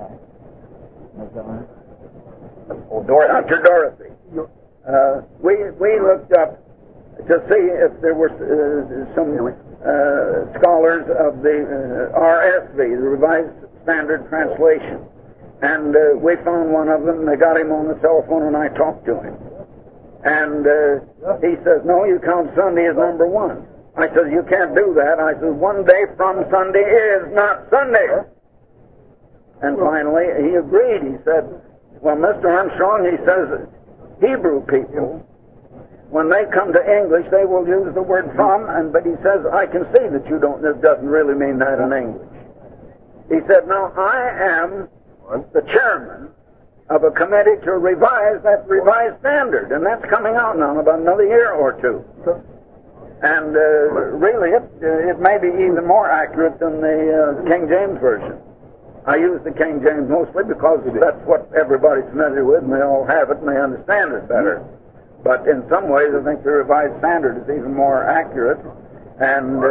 Oh, Dor- Doctor Dorothy. Uh, we we looked up to see if there were uh, some uh, scholars of the uh, R S V, the Revised Standard Translation. And uh, we found one of them, they got him on the telephone, and I talked to him. And uh, he says, no, you count Sunday as number one. I said, you can't do that. I said, one day from Sunday is not Sunday. And finally, he agreed. He said, well, Mister Armstrong, he says, Hebrew people, when they come to English, they will use the word from, and but he says, I can see that you don't, this doesn't really mean that in English. He said, now, I am the chairman of a committee to revise that revised standard, and that's coming out now in about another year or two. And uh, really, it, it may be even more accurate than the uh, King James Version. I use the King James mostly because that's what everybody's familiar with, and they all have it, and they understand it better. But in some ways, I think the Revised Standard is even more accurate. And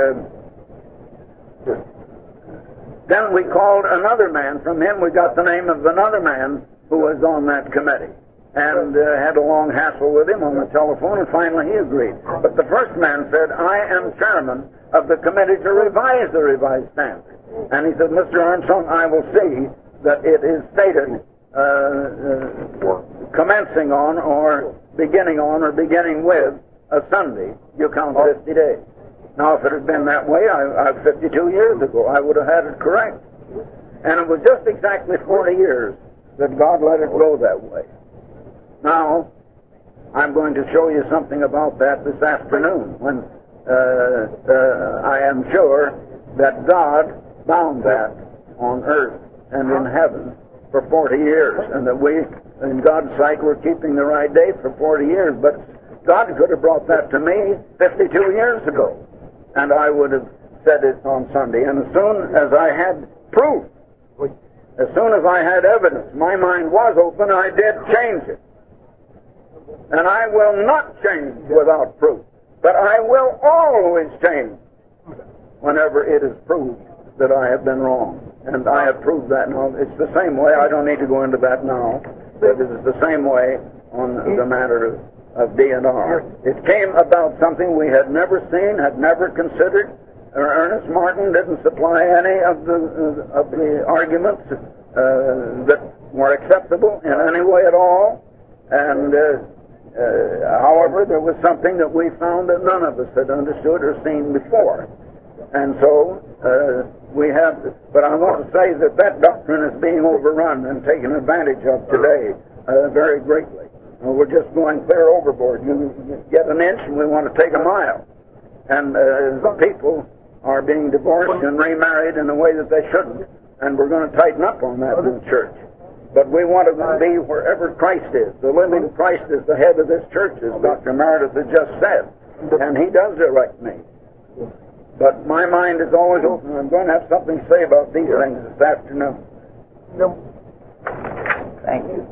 uh, then we called another man. From him, we got the name of another man who was on that committee, and uh, had a long hassle with him on the telephone, and finally he agreed. But the first man said, I am chairman of the committee to revise the Revised Standard. And he said, Mister Armstrong, I will see that it is stated uh, uh, commencing on, or beginning on, or beginning with a Sunday. You count fifty days. Now, if it had been that way, I, I, fifty-two years ago, I would have had it correct. And it was just exactly forty years that God let it go that way. Now, I'm going to show you something about that this afternoon, when uh, uh, I am sure that God bound that on earth and in heaven for forty years, and that we, in God's sight, were keeping the right date for forty years. But God could have brought that to me fifty-two years ago, and I would have said it on Sunday. And as soon as I had proof, as soon as I had evidence, my mind was open, I did change it. And I will not change without proof. But I will always change whenever it is proved that I have been wrong. And I have proved that now. It's the same way. I don't need to go into that now. But it is the same way on the matter of, of D and R. It came about something we had never seen, had never considered. Ernest Martin didn't supply any of the uh, of the arguments uh, that were acceptable in any way at all. And, uh, uh, however, there was something that we found that none of us had understood or seen before. And so, uh, we have, but I want to say that that doctrine is being overrun and taken advantage of today uh, very greatly. Uh, we're just going clear overboard. You get an inch and we want to take a mile. And uh, people are being divorced and remarried in a way that they shouldn't. And we're going to tighten up on that in the church. But we want to be wherever Christ is. The living Christ is the head of this church, as Doctor Meredith has just said. And he does direct me. But my mind is always open. I'm going to have something to say about these things this afternoon. Thank you.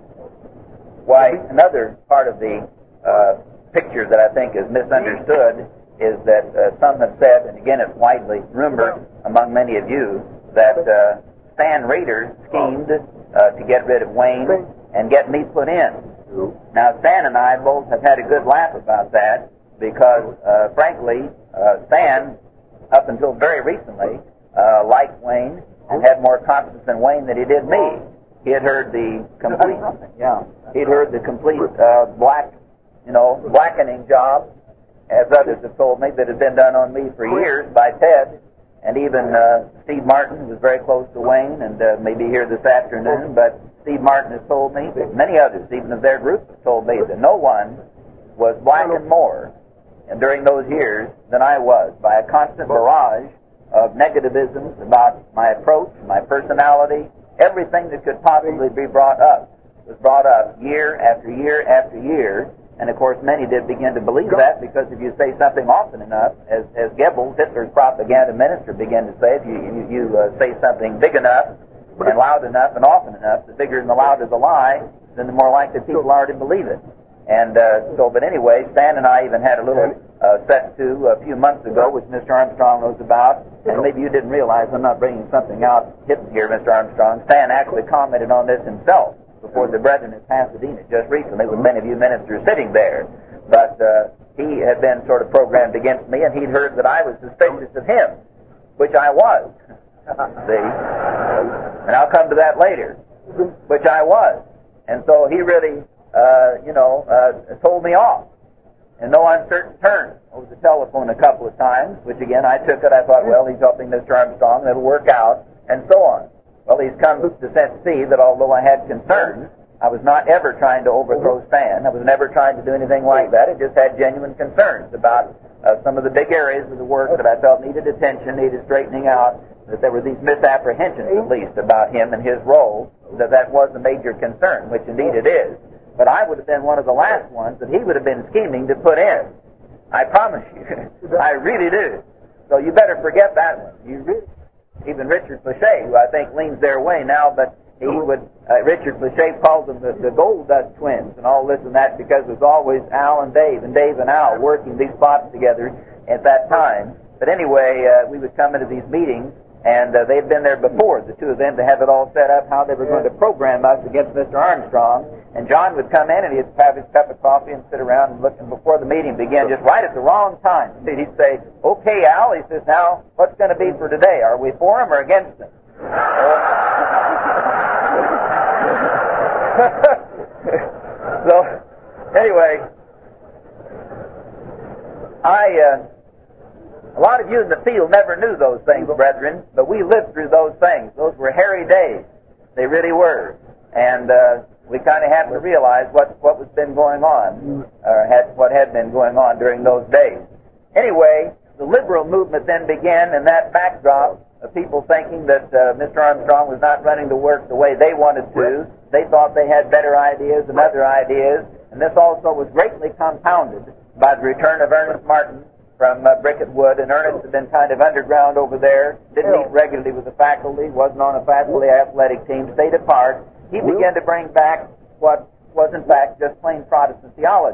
Why, another part of the uh, picture that I think is misunderstood is that uh, some have said, and again it's widely rumored among many of you, that uh, Stan Rader schemed uh, to get rid of Wayne and get me put in. Now, Stan and I both have had a good laugh about that because, uh, frankly, uh, Stan, up until very recently, uh, liked Wayne and had more confidence in Wayne than he did me. He had heard the complete, yeah, he'd heard the complete uh, black, you know, blackening job, as others have told me, that had been done on me for years by Ted, and even uh, Steve Martin was very close to Wayne, and uh, maybe here this afternoon, but Steve Martin has told me, many others, even of their group, have told me that no one was blackened more and during those years than I was by a constant barrage of negativisms about my approach, my personality, everything that could possibly be brought up was brought up year after year after year. And of course many did begin to believe that because if you say something often enough, as, as Goebbels, Hitler's propaganda minister, began to say, if you, you, you uh, say something big enough and loud enough and often enough, the bigger and the louder the lie, then the more likely people are to believe it. And uh, so, but anyway, Stan and I even had a little uh, set to a few months ago, which Mister Armstrong knows about, and maybe you didn't realize I'm not bringing something out hidden here, Mister Armstrong. Stan actually commented on this himself before the brethren in Pasadena just recently, with many of you ministers sitting there. But uh, he had been sort of programmed against me, and he'd heard that I was suspicious of him, which I was. See? And I'll come to that later, which I was. And so he really... Uh, you know, uh, told me off in no uncertain terms over the telephone a couple of times, which again I took it. I thought, well, he's helping Mister Armstrong, it'll work out, and so on. Well, he's come to sense see that although I had concerns, I was not ever trying to overthrow Stan. I was never trying to do anything like that. I just had genuine concerns about uh, some of the big areas of the work that I felt needed attention, needed straightening out, that there were these misapprehensions, at least, about him and his role, that that was a major concern, which indeed it is. But I would have been one of the last ones that he would have been scheming to put in. I promise you. I really do. So you better forget that one. You really, even Richard Plachet, who I think leans their way now, but he would, uh, Richard Plachet called them the, the Gold Dust Twins and all this and that because it was always Al and Dave and Dave and Al working these spots together at that time. But anyway, uh, we would come into these meetings, and uh, they'd been there before, the two of them, to have it all set up, how they were going to program us against Mister Armstrong. And John would come in, and he'd have his cup of coffee and sit around and look, and before the meeting began, just right at the wrong time, he'd say, okay, Al, he says, now, what's going to be for today? Are we for him or against him? So, anyway, I... Uh, A lot of you in the field never knew those things, brethren, but we lived through those things. Those were hairy days. They really were. And uh, we kind of had to realize what, what was been going on, or had, what had been going on during those days. Anyway, the liberal movement then began in that backdrop of people thinking that uh, Mister Armstrong was not running the work the way they wanted to. They thought they had better ideas and other ideas. And this also was greatly compounded by the return of Ernest Martin from uh, Bricket Wood, and Ernest had been kind of underground over there, didn't meet regularly with the faculty, wasn't on a faculty athletic team, stayed apart. He began to bring back what was in fact just plain Protestant theology.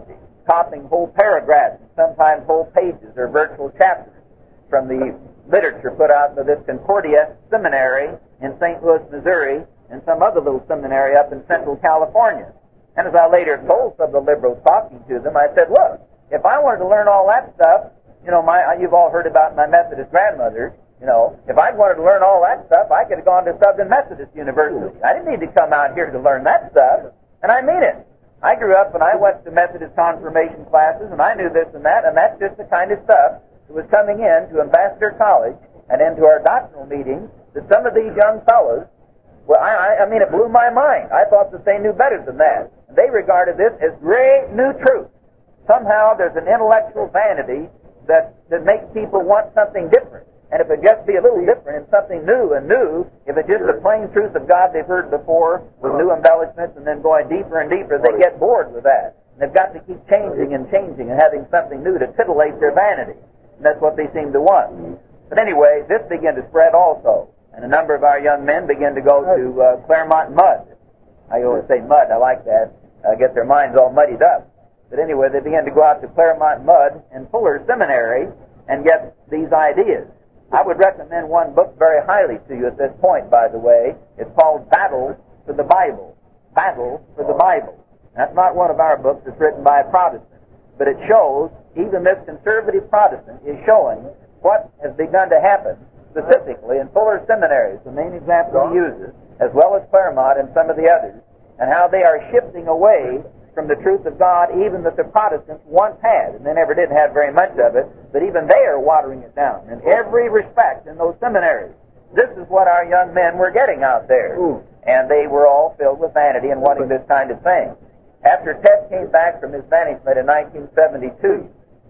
copying whole paragraphs, sometimes whole pages or virtual chapters from the literature put out by this Concordia Seminary in Saint Louis, Missouri, and some other little seminary up in Central California. And as I later told some of the liberals talking to them, I said, look, if I wanted to learn all that stuff, you know, my you've all heard about my Methodist grandmother, you know, if I wanted to learn all that stuff, I could have gone to Southern Methodist University. I didn't need to come out here to learn that stuff, and I mean it. I grew up and I went to Methodist confirmation classes, and I knew this and that, and that's just the kind of stuff that was coming in to Ambassador College and into our doctrinal meetings that some of these young fellows, well, I, I mean, it blew my mind. I thought that they knew better than that. And they regarded this as great new truth. Somehow there's an intellectual vanity that, that makes people want something different. And if it just be a little different and something new and new, if it's just the plain truth of God they've heard before with new embellishments and then going deeper and deeper, they get bored with that. And they've got to keep changing and changing and having something new to titillate their vanity. And that's what they seem to want. But anyway, this began to spread also. And a number of our young men began to go to uh, Claremont Mud. I always say mud, I like that. Uh, get their minds all muddied up. But anyway, they began to go out to Claremont Mud and Fuller Seminary and get these ideas. I would recommend one book very highly to you at this point, by the way. It's called Battle for the Bible. Battle for the Bible. That's not one of our books. It's written by a Protestant. But it shows, even this conservative Protestant is showing what has begun to happen specifically in Fuller Seminaries, the main example he uses, as well as Claremont and some of the others, and how they are shifting away from the truth of God, even that the Protestants once had, and they never did have very much of it, but even they are watering it down in every respect in those seminaries. This is what our young men were getting out there, and they were all filled with vanity and wanting this kind of thing. After Ted came back from his banishment in nineteen seventy-two,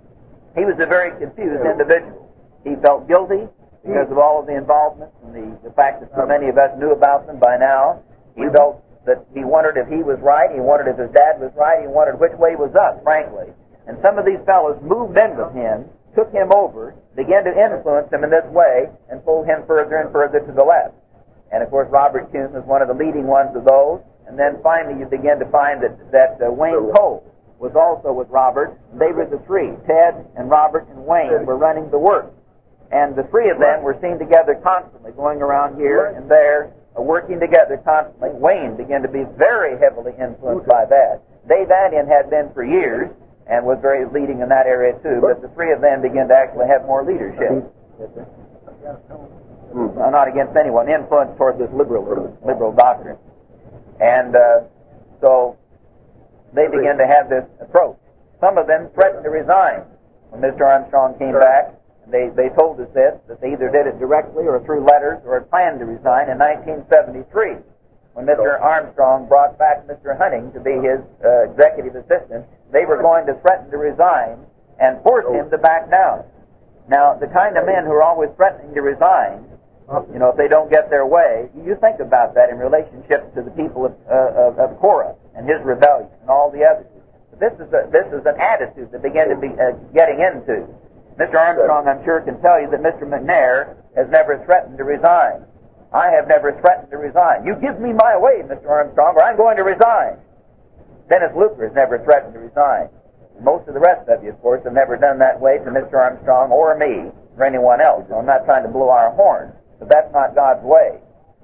he was a very confused individual. He felt guilty because of all of the involvements and the, the fact that so many of us knew about them by now. He felt that he wondered if he was right, he wondered if his dad was right, he wondered which way was up, frankly. And some of these fellows moved in with him, took him over, began to influence him in this way, and pulled him further and further to the left. And of course, Robert Kuhn was one of the leading ones of those. And then finally you begin to find that, that uh, Wayne Cole was also with Robert. They were the three. Ted and Robert and Wayne were running the work. And the three of them were seen together constantly, going around here and there, uh, working together constantly. Wayne began to be very heavily influenced by that. Dave Addian had been for years and was very leading in that area too, but the three of them began to actually have more leadership. Uh, not against anyone, influence towards this liberal, liberal doctrine. And uh, so they began to have this approach. Some of them threatened to resign. When Mister Armstrong came back, they, they told us this, that they either did it directly or through letters or had planned to resign in nineteen seventy-three, when Mister Armstrong brought back Mister Hunting to be his uh, executive assistant. They were going to threaten to resign and force him to back down. Now, the kind of men who are always threatening to resign, you know, if they don't get their way, you think about that in relationship to the people of, uh, of, of Korah and his rebellion and all the others. But this is a, this is an attitude that began to be uh, getting into. Mister Armstrong, I'm sure, can tell you that Mister McNair has never threatened to resign. I have never threatened to resign. You give me my way, Mister Armstrong, or I'm going to resign. Dennis Luker has never threatened to resign. Most of the rest of you, of course, have never done that way to Mister Armstrong or me or anyone else. So I'm not trying to blow our horn. But that's not God's way.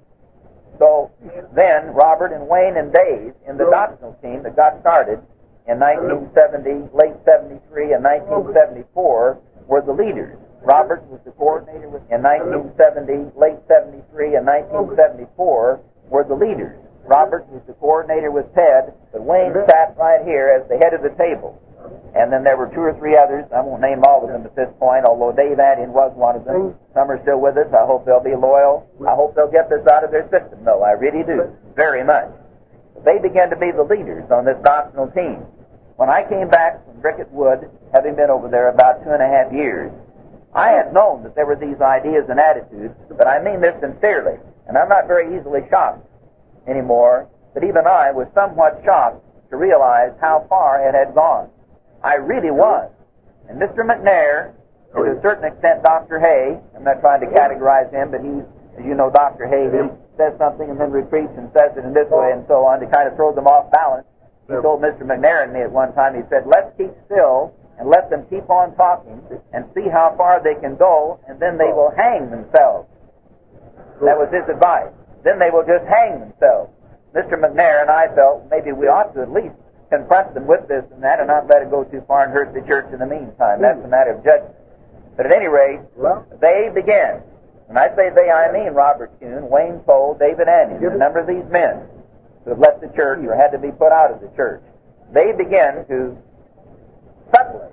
So then, Robert and Wayne and Dave in the doctrinal team that got started in nineteen seventy, late seventy-three and nineteen seventy-four were the leaders. Robert was the coordinator with, in nineteen seventy, late seventy-three and nineteen seventy-four were the leaders. Robert was the coordinator with Ted, but Wayne sat right here as the head of the table. And then there were two or three others. I won't name all of them at this point, although Dave Addian was one of them. Some are still with us. I hope they'll be loyal. I hope they'll get this out of their system, though. I really do. Very much. But they began to be the leaders on this doctrinal team. When I came back from Bricket Wood, having been over there about two and a half years, I had known that there were these ideas and attitudes, but I mean this sincerely. And I'm not very easily shocked anymore, but even I was somewhat shocked to realize how far it had gone. I really was. And Mister McNair, to a certain extent Doctor Hay, I'm not trying to categorize him, but he's, as you know, Doctor Hay, he says something and then retreats and says it in this way and so on to kind of throw them off balance. He told Mister McNair and me at one time, he said, let's keep still and let them keep on talking and see how far they can go, and then they will hang themselves. That was his advice. Then they will just hang themselves. Mister McNair and I felt maybe we ought to at least confront them with this and that and not let it go too far and hurt the church in the meantime. That's a matter of judgment. But at any rate, they began. When I say they, I mean Robert Kuhn, Wayne Poe, David Anion, a number of these men who have left the church or had to be put out of the church. They began to subtly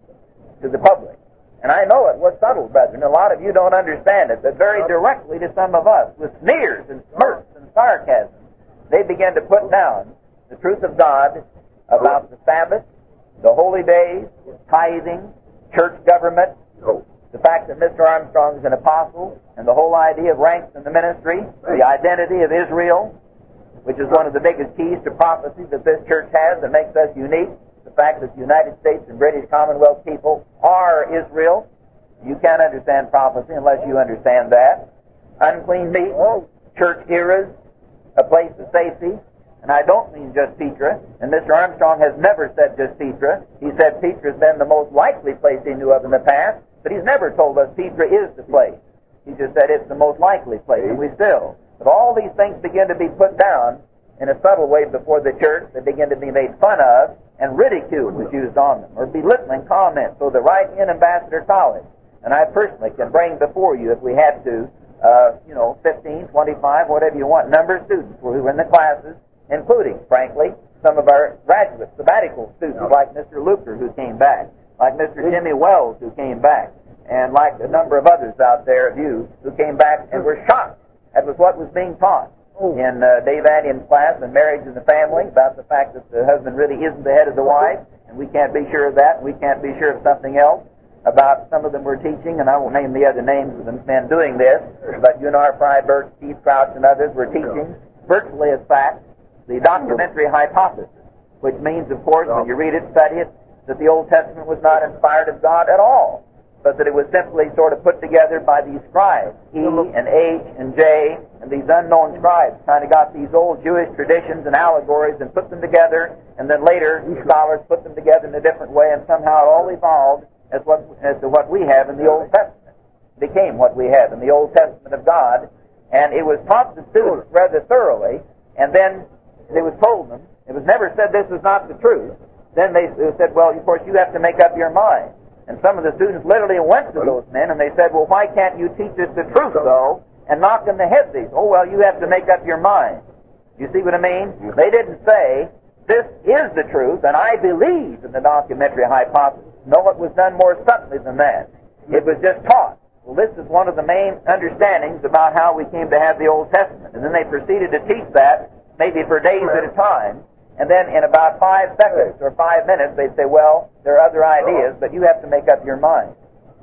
to the public. And I know it was subtle, brethren. A lot of you don't understand it, but very directly to some of us, with sneers and smirks and sarcasm, they began to put down the truth of God about the Sabbath, the holy days, tithing, church government, the fact that Mister Armstrong is an apostle, and the whole idea of ranks in the ministry, the identity of Israel, which is one of the biggest keys to prophecy that this church has that makes us unique. The fact that the United States and British Commonwealth people are Israel. You can't understand prophecy unless you understand that. Unclean meat, church eras, a place of safety. And I don't mean just Petra. And Mister Armstrong has never said just Petra. He said Petra's been the most likely place he knew of in the past, but he's never told us Petra is the place. He just said it's the most likely place, and we still. But all these things begin to be put down in a subtle way before the church. They begin to be made fun of, and ridicule was used on them, or belittling comments. So the right in Ambassador College, and I personally can bring before you, if we had to, uh, you know, fifteen, twenty-five, whatever you want, number of students who were in the classes, including, frankly, some of our graduate sabbatical students, like Mister Luker, who came back, like Mister Jimmy Wells, who came back, and like a number of others out there of you who came back and were shocked at what was being taught in uh, Dave Annion's class on marriage and the family, about the fact that the husband really isn't the head of the wife, and we can't be sure of that, and we can't be sure of something else. About some of them were teaching, and I won't name the other names of the men doing this, but Gunnar Freiberg, Keith Crouch, and others were teaching, virtually as fact, the documentary hypothesis, which means, of course, when you read it, study it, that the Old Testament was not inspired of God at all, but that it was simply sort of put together by these scribes, E and H and J, and these unknown scribes kind of got these old Jewish traditions and allegories and put them together, and then later scholars put them together in a different way, and somehow it all evolved as what as to what we have in the Old Testament. It became what we have in the Old Testament of God, and it was taught to students rather thoroughly, and then it was told them, it was never said this is not the truth. Then they said, well, of course, you have to make up your mind. And some of the students literally went to those men and they said, well, why can't you teach us the truth, though, and knock in the head these? Oh, well, you have to make up your mind. You see what I mean? They didn't say, this is the truth, and I believe in the documentary hypothesis. No, it was done more subtly than that. It was just taught. Well, this is one of the main understandings about how we came to have the Old Testament. And then they proceeded to teach that, maybe for days at a time. And then in about five seconds or five minutes, they'd say, well, there are other ideas, but you have to make up your mind.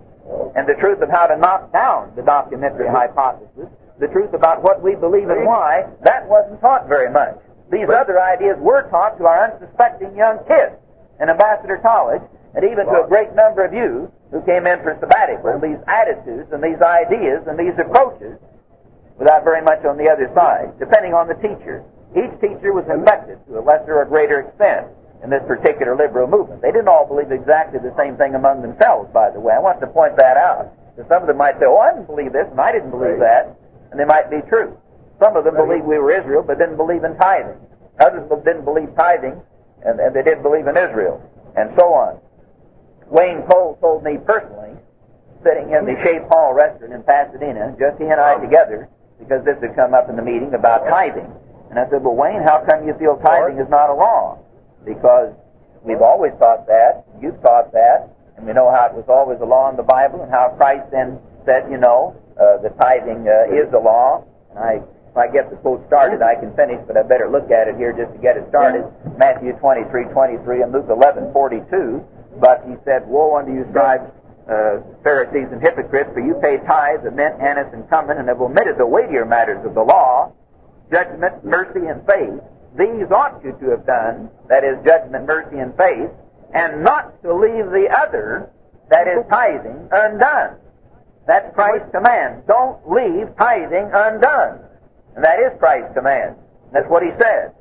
And the truth of how to knock down the documentary hypothesis, the truth about what we believe and why, that wasn't taught very much. These other ideas were taught to our unsuspecting young kids in Ambassador College, and even to a great number of you who came in for sabbatical, these attitudes and these ideas and these approaches, without very much on the other side, depending on the teacher. Each teacher was infected to a lesser or greater extent in this particular liberal movement. They didn't all believe exactly the same thing among themselves, by the way. I want to point that out. Because some of them might say, oh, I didn't believe this, and I didn't believe that. And they might be true. Some of them believed we were Israel, but didn't believe in tithing. Others didn't believe tithing, and, and they did believe in Israel, and so on. Wayne Cole told me personally, sitting in the Shape Hall restaurant in Pasadena, just he and I together, because this had come up in the meeting about tithing. And I said, well, Wayne, how come you feel tithing is not a law? Because we've always thought that, you've thought that, and we know how it was always a law in the Bible, and how Christ then said, you know, uh, the tithing uh, is a law. And I, if I get the quote started, I can finish, but I better look at it here just to get it started. Matthew twenty-three twenty-three and Luke eleven forty-two. But he said, woe unto you, scribes, uh, Pharisees, and hypocrites, for you pay tithes of mint, anise, and cumin, and have omitted the weightier matters of the law, judgment, mercy, and faith. These ought you to have done, that is, judgment, mercy, and faith, and not to leave the other, that is, tithing, undone. That's Christ's command. Don't leave tithing undone. And that is Christ's command. That's what he said.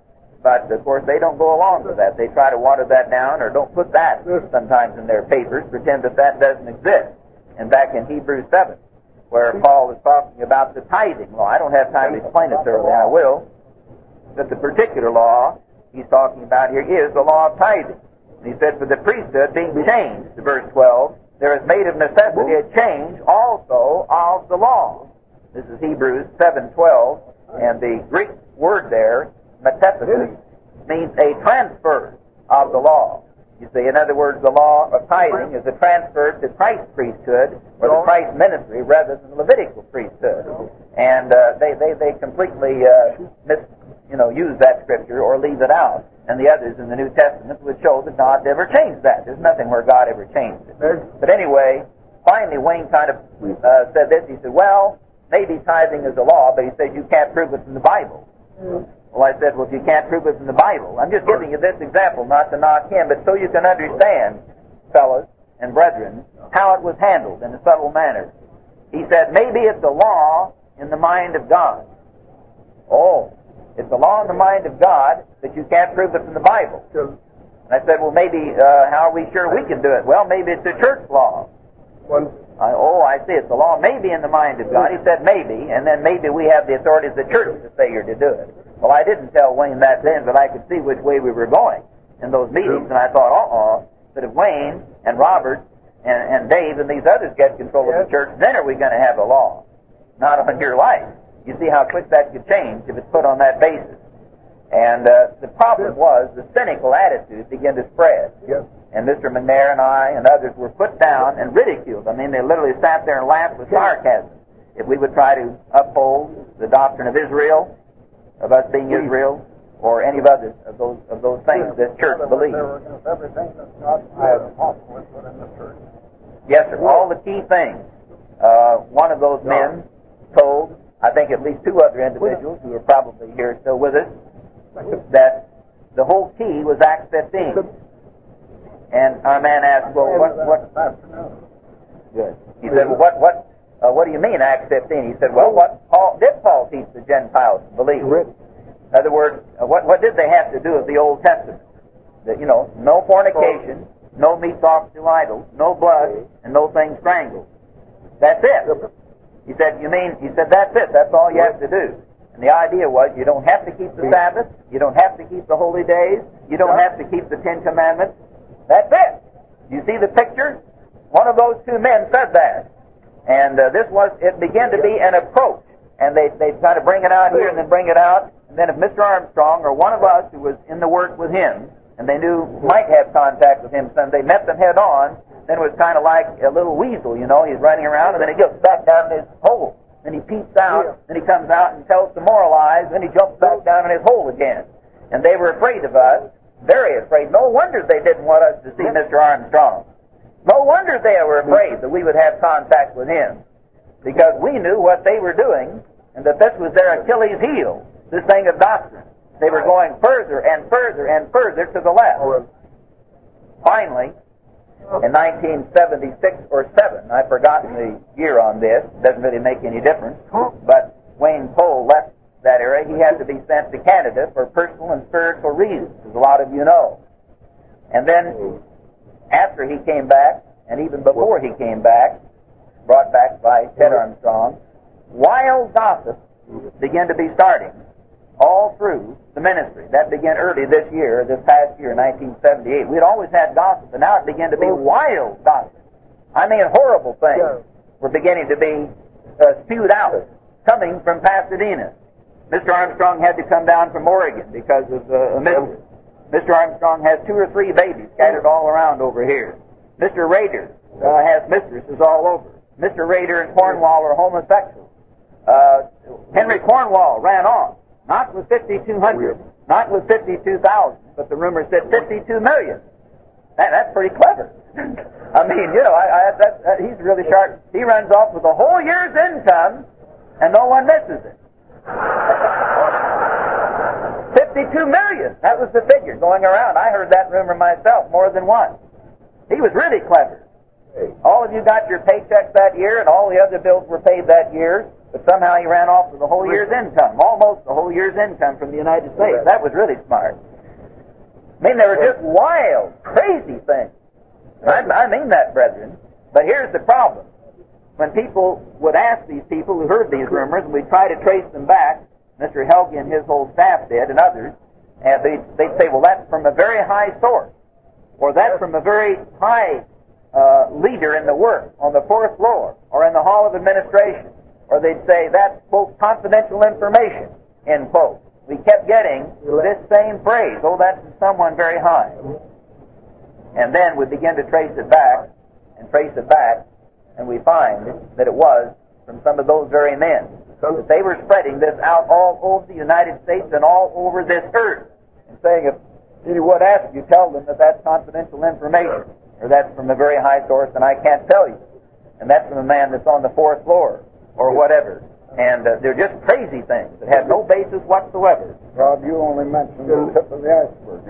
But, of course, they don't go along with that. They try to water that down or don't put that sometimes in their papers, pretend that that doesn't exist. And back in Hebrews seven, where Paul is talking about the tithing law. I don't have time to explain it thoroughly, I will. But the particular law he's talking about here is the law of tithing. And he said, for the priesthood being changed, to verse twelve, there is made of necessity a change also of the law. This is Hebrews seven twelve, and the Greek word there, metathesis, means a transfer of the law. You see, in other words, the law of tithing is a transfer to Christ's priesthood or the Christ ministry rather than the Levitical priesthood. And uh, they, they, they completely uh, mis, you know, use that scripture or leave it out. And the others in the New Testament would show that God never changed that. There's nothing where God ever changed it. But anyway, finally Wayne kind of uh, said this. He said, well, maybe tithing is a law, but he said you can't prove it from the Bible. Well, I said, well, if you can't prove it from the Bible, I'm just giving you this example, not to knock him, but so you can understand, fellas and brethren, how it was handled in a subtle manner. He said, maybe it's a law in the mind of God. Oh, it's a law in the mind of God, but you can't prove it from the Bible. And I said, well, maybe, uh, how are we sure we can do it? Well, maybe it's a church law. I, oh, I see, it's a law maybe in the mind of God. He said maybe, and then maybe we have the authority of the church to say you're to do it. Well, I didn't tell Wayne that then, but I could see which way we were going in those meetings, and I thought, uh-oh, that if Wayne and Robert and, and Dave and these others get control of the church, then are we going to have a law? Not on your life. You see how quick that could change if it's put on that basis. And uh, the problem was the cynical attitude began to spread. Yes. And Mister McNair and I and others were put down and ridiculed. I mean, they literally sat there and laughed with sarcasm if we would try to uphold the doctrine of Israel, of us being Israel, or any of other of those of those things that church believes. Everything that God has possible is put in the church. Yes, sir. All the key things. Uh, one of those men told, I think at least two other individuals who are probably here still with us, that the whole key was Acts fifteen. And our man asked, well, what, what, good. He said, well, what, what, uh, what do you mean, Acts fifteen? He said, well, what Paul, did Paul teach the Gentiles to believe? In other words, uh, what, what did they have to do with the Old Testament? That, you know, no fornication, no meats offered to idols, no blood, and no things strangled. That's it. He said, you mean, he said, that's it. That's all you have to do. And the idea was, you don't have to keep the Sabbath, you don't have to keep the holy days, you don't have to keep the Ten Commandments. That's it. You see the picture? One of those two men said that. And uh, this was, it began to be an approach. And they, they kind of bring it out here and then bring it out. And then if Mister Armstrong or one of us who was in the work with him, and they knew might have contact with him someday, met them head on, then it was kind of like a little weasel, you know. He's running around and then he gets back down in his hole. Then he peeps out, then he comes out and tells some more lies, then he jumps back down in his hole again. And they were afraid of us. Very afraid. No wonder they didn't want us to see Mister Armstrong. No wonder they were afraid that we would have contact with him. Because we knew what they were doing, and that this was their Achilles heel, this thing of doctrine. They were going further and further and further to the left. Finally, in nineteen seventy-six or seven, I've forgotten the year on this, doesn't really make any difference, but Wayne Pohl left that area. He had to be sent to Canada for personal and spiritual reasons, as a lot of you know. And then, after he came back, and even before he came back, brought back by Ted Armstrong, wild gossip began to be starting all through the ministry. That began early this year, this past year, nineteen seventy-eight. We'd always had gossip, but now it began to be wild gossip. I mean, horrible things were beginning to be uh, spewed out, coming from Pasadena. Mister Armstrong had to come down from Oregon because of uh, a mistress. Mister Armstrong has two or three babies scattered all around over here. Mister Rader uh, has mistresses all over. Mister Rader and Cornwall are homosexuals. Uh, Henry Cornwall ran off, not with fifty-two hundred, not with fifty-two thousand, but the rumor said fifty-two million. That, that's pretty clever. I mean, you know, I, I, that, that, he's really sharp. He runs off with a whole year's income, and no one misses it. fifty-two million. That was the figure going around. I heard that rumor myself more than once. He was really clever. All of you got your paychecks that year, and all the other bills were paid that year. But somehow he ran off with the whole year's income, almost the whole year's income from the United States. That was really smart. I mean, they were just wild, crazy things. I, I mean that, brethren. But here's the problem. When people would ask these people who heard these rumors, and we'd try to trace them back, Mister Helge and his whole staff did, and others, and they'd, they'd say, well, that's from a very high source, or that's from a very high uh, leader in the work on the fourth floor, or in the Hall of Administration, or they'd say, that's, quote, confidential information, end quote. We kept getting this same phrase, oh, that's someone very high. And then we begin to trace it back, and trace it back, and we find that it was from some of those very men. So that they were spreading this out all over the United States and all over this earth. And saying, if anyone asks you, tell them that that's confidential information, or that's from a very high source, and I can't tell you. And that's from a man that's on the fourth floor, or whatever. And uh, they're just crazy things that have no basis whatsoever. Rod, you only mentioned the tip of the iceberg.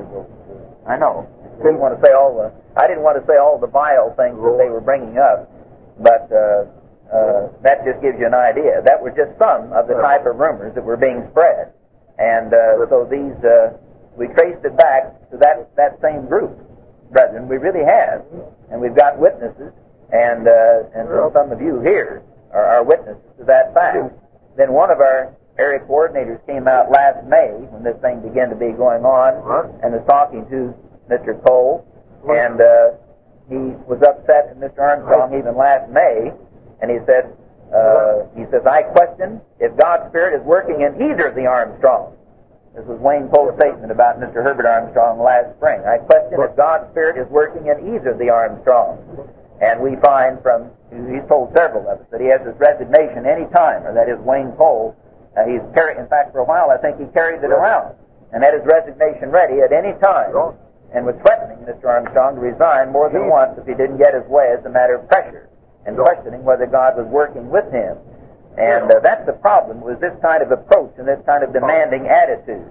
I know. I didn't want to say all the. I didn't want to say all the vile things that they were bringing up, but uh, uh, that just gives you an idea. That were just some of the type of rumors that were being spread, and uh, so these uh, we traced it back to that that same group, brethren. We really have, and we've got witnesses, and uh, and so some of you here are, are witnesses to that fact. Then one of our area coordinators came out last May when this thing began to be going on, and was talking to Mister Cole, and uh, he was upset at Mister Armstrong even last May, and he said, uh, he says, I question if God's Spirit is working in either of the Armstrongs. This was Wayne Cole's statement about Mister Herbert Armstrong last spring. I question if God's Spirit is working in either of the Armstrongs. And we find from, he's told several of us, that he has his resignation any time, or that is Wayne Cole. Uh, he's carried, in fact, for a while, I think he carried it around, and had his resignation ready at any time, and was threatening Mister Armstrong to resign more than once if he didn't get his way as a matter of pressure, and questioning whether God was working with him. And uh, that's the problem, was this kind of approach and this kind of demanding attitude.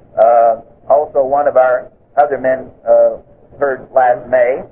Uh, also, one of our other men uh, heard last May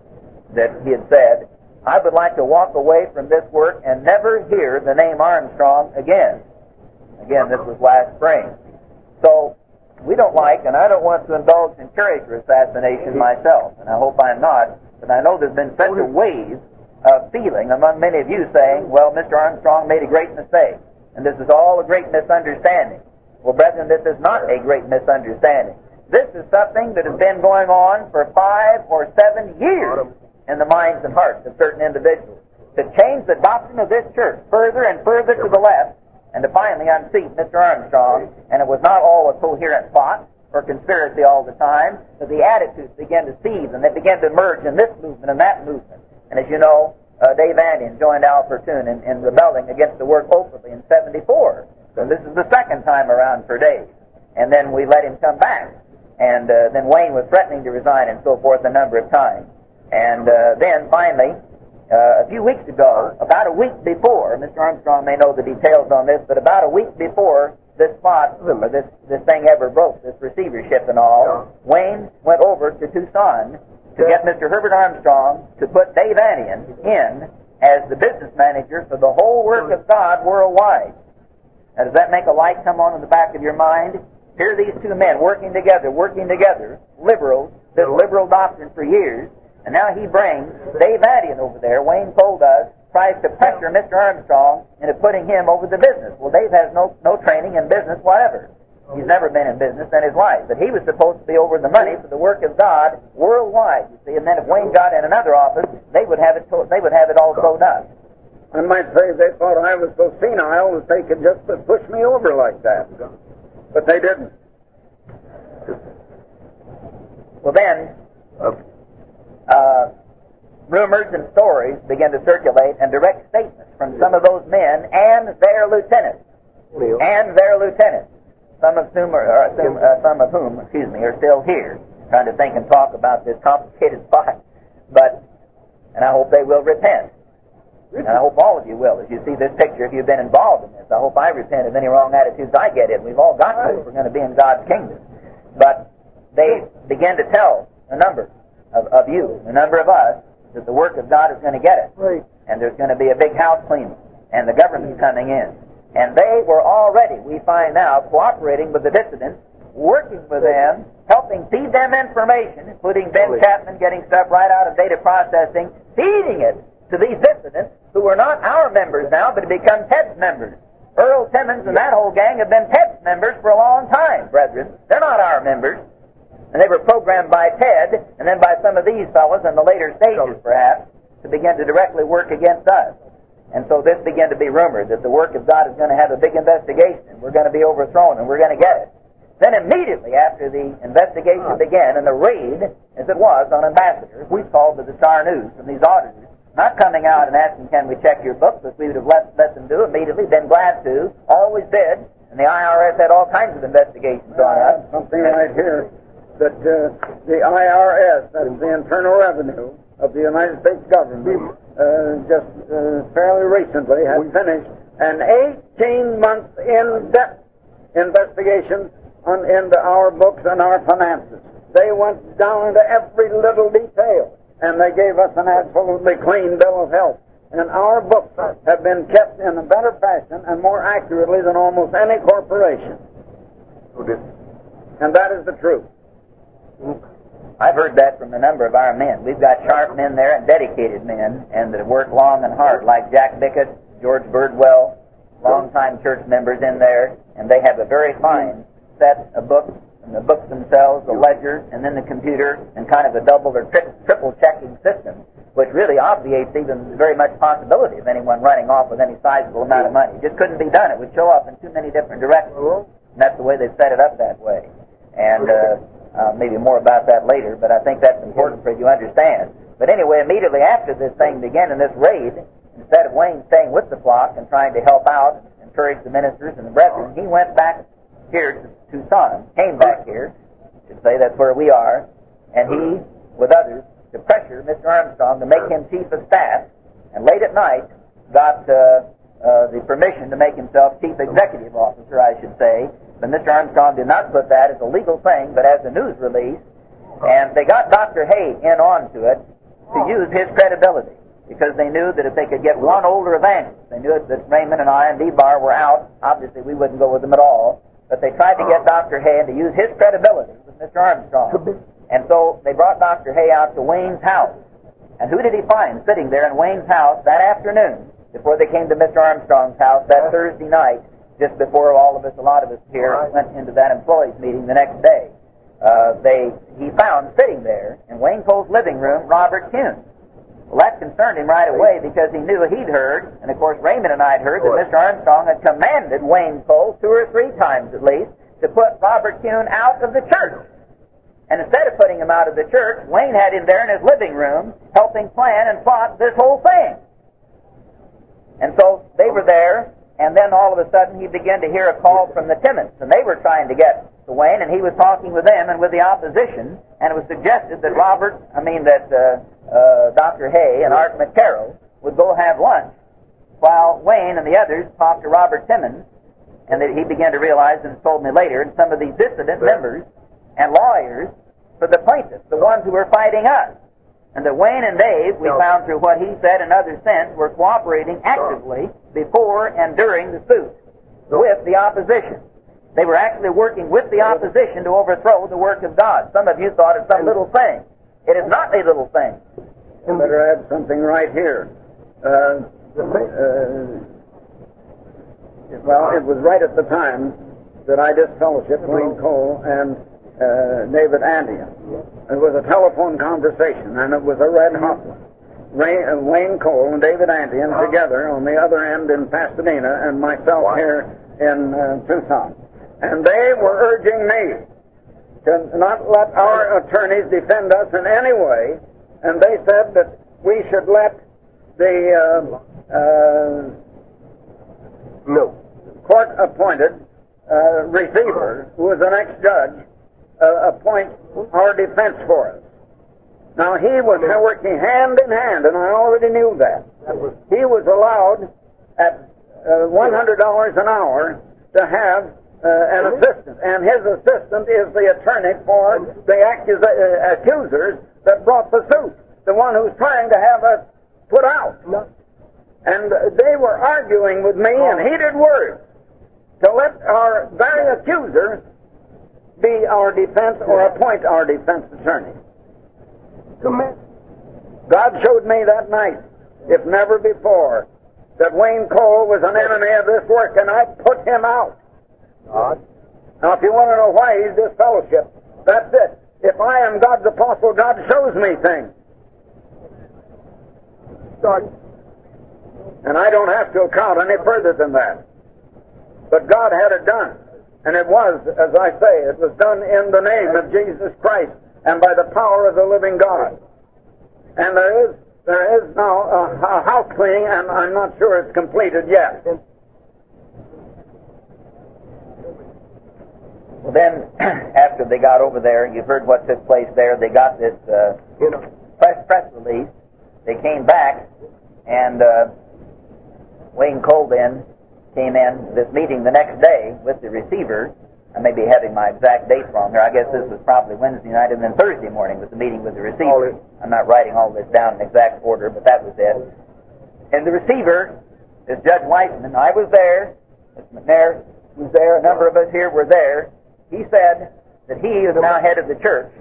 that he had said, I would like to walk away from this work and never hear the name Armstrong again. Again, this was last spring. So, we don't like, and I don't want to indulge in character assassination myself, and I hope I'm not, but I know there's been such a wave of feeling among many of you saying, well, Mister Armstrong made a great mistake, and this is all a great misunderstanding. Well, brethren, this is not a great misunderstanding. This is something that has been going on for five or seven years in the minds and hearts of certain individuals, to change the doctrine of this church further and further to the left, and to finally unseat Mister Armstrong. And it was not all a coherent plot or conspiracy all the time, but the attitudes began to seethe, and they began to emerge in this movement and that movement. And as you know, uh, Dave Andian joined Al Pertune in, in rebelling against the work openly in seventy-four. So this is the second time around for Dave. And then we let him come back. And uh, then Wayne was threatening to resign and so forth a number of times. And uh, then finally, Uh, a few weeks ago, about a week before, Mister Armstrong may know the details on this, but about a week before this spot, or this, this thing ever broke, this receivership and all, Wayne went over to Tucson to get Mister Herbert Armstrong to put Dave Andian in as the business manager for the whole work of God worldwide. Now, does that make a light come on in the back of your mind? Here are these two men working together, working together, liberals, this liberal doctrine for years, and now he brings Dave Andian over there, Wayne Cole does, tries to pressure Mister Armstrong into putting him over the business. Well, Dave has no no training in business whatever. He's never been in business in his life. But he was supposed to be over the money for the work of God worldwide, you see. And then if Wayne got in another office, they would have it to, they would have it all sewed up. I might say they thought I was so senile that they could just push me over like that. But they didn't. Well then, Uh, rumors and stories began to circulate, and direct statements from some of those men and their lieutenants, and their lieutenants, some of whom are, or some, uh, some of whom, excuse me, are still here, trying to think and talk about this complicated spot. But, and I hope they will repent, and I hope all of you will. As you see this picture, if you've been involved in this, I hope I repent of any wrong attitudes I get in. We've all got to if we're going to be in God's kingdom. But they began to tell a number Of, of you, a number of us, that the work of God is going to get it. Right. And there's going to be a big house cleaning, and the government's coming in. And they were already, we find now, cooperating with the dissidents, working with them, helping feed them information, including Ben Chapman getting stuff right out of data processing, feeding it to these dissidents who were not our members now, but have become Ted's members. Earl Timmons and that whole gang have been Ted's members for a long time, brethren. They're not our members. And they were programmed by Ted, and then by some of these fellows in the later stages, perhaps, to begin to directly work against us. And so this began to be rumored, that the work of God is going to have a big investigation, and we're going to be overthrown, and we're going to get it. Then immediately after the investigation began, and the raid, as it was, on ambassadors, we called to the Star News from these auditors, not coming out and asking, can we check your books, which we would have let, let them do immediately, been glad to, always did, and the I R S had all kinds of investigations on us. Something right here, that uh, the I R S, that is the Internal Revenue of the United States government, uh, just uh, fairly recently has finished an eighteen-month in-depth investigation on, into our books and our finances. They went down into every little detail, and they gave us an absolutely clean bill of health. And our books have been kept in a better fashion and more accurately than almost any corporation. And that is the truth. I've heard that from a number of our men. We've got sharp men there and dedicated men, and that have worked long and hard, like Jack Bickett, George Birdwell, long-time church members in there, and they have a very fine set of books, and the books themselves, the ledger, and then the computer, and kind of a double or tri- triple checking system, which really obviates even very much possibility of anyone running off with any sizable amount of money. It just couldn't be done. It would show up in too many different directions, and that's the way they set it up that way. And uh, uh, maybe more about that later, but I think that's important for you to understand. But anyway, immediately after this thing began in this raid, instead of Wayne staying with the flock and trying to help out and encourage the ministers and the brethren, he went back here to Tucson, came back here, to say that's where we are, and he, with others, to pressure Mister Armstrong to make him chief of staff, and late at night got uh, uh, the permission to make himself chief executive officer, I should say. But Mister Armstrong did not put that as a legal thing, but as a news release, and they got Doctor Hay in onto it to use his credibility, because they knew that if they could get one older evangelist, they knew that Raymond and I and Debar were out. Obviously, we wouldn't go with them at all. But they tried to get Doctor Hay to use his credibility with Mister Armstrong. And so they brought Doctor Hay out to Wayne's house. And who did he find sitting there in Wayne's house that afternoon before they came to Mister Armstrong's house that Thursday night, just before all of us, a lot of us here, went into that employees meeting the next day? Uh, they he found sitting there in Wayne Cole's living room Robert Kuhn. Well, that concerned him right away, because he knew he'd heard, and of course Raymond and I had heard, that Mister Armstrong had commanded Wayne Cole two or three times at least to put Robert Kuhn out of the church. And instead of putting him out of the church, Wayne had him there in his living room helping plan and plot this whole thing. And so they were there, and then all of a sudden he began to hear a call from the Timmons, and they were trying to get to Wayne, and he was talking with them and with the opposition, and it was suggested that Robert, I mean that uh, uh, Doctor Hay and Art McCarroll would go have lunch, while Wayne and the others talked to Robert Timmons, and that he began to realize, and told me later, and some of these dissident members and lawyers for the plaintiffs, the ones who were fighting us. And that Wayne and Dave, we found through what he said and others since, were cooperating actively before and during the suit with the opposition. They were actually working with the opposition to overthrow the work of God. Some of you thought it's some little thing. It is not a little thing. I better add something right here. Uh, uh, well, it was right at the time that I disfellowshipped Wayne Cole and uh, David Andian. It was a telephone conversation, and it was a red hot one. Ray, uh, Wayne Cole and David Andian together on the other end in Pasadena, and myself here in uh, Tucson. And they were urging me to not let our attorneys defend us in any way, and they said that we should let the uh, uh, no. court-appointed uh, receiver, who was an ex-judge, uh, appoint our defense for us. Now, he was working hand in hand, and I already knew that. He was allowed at uh, one hundred dollars an hour to have uh, an assistant, and his assistant is the attorney for the accusa- uh, accusers that brought the suit, the one who's trying to have us put out. And they were arguing with me in heated words to let our very accuser be our defense or appoint our defense attorney. God showed me that night, if never before, that Wayne Cole was an enemy of this work, and I put him out. God. Now, if you want to know why he's disfellowship, that's it. If I am God's apostle, God shows me things. Start. And I don't have to account any further than that. But God had it done. And it was, as I say, it was done in the name of Jesus Christ and by the power of the living God. And there is there is now a, a house cleaning, and I'm not sure it's completed yet. Well, then, after they got over there, you've heard what took place there. They got this uh, You know. press, press release. They came back, and uh, Wayne Cole then came in this meeting the next day with the receiver. I may be having my exact dates wrong here. I guess this was probably Wednesday night, and then Thursday morning was the meeting with the receiver. I'm not writing all this down in exact order, but that was it. And the receiver is Judge Weissman. I was there. Mister McNair was there. A number of us here were there. He said that he is now head of the church,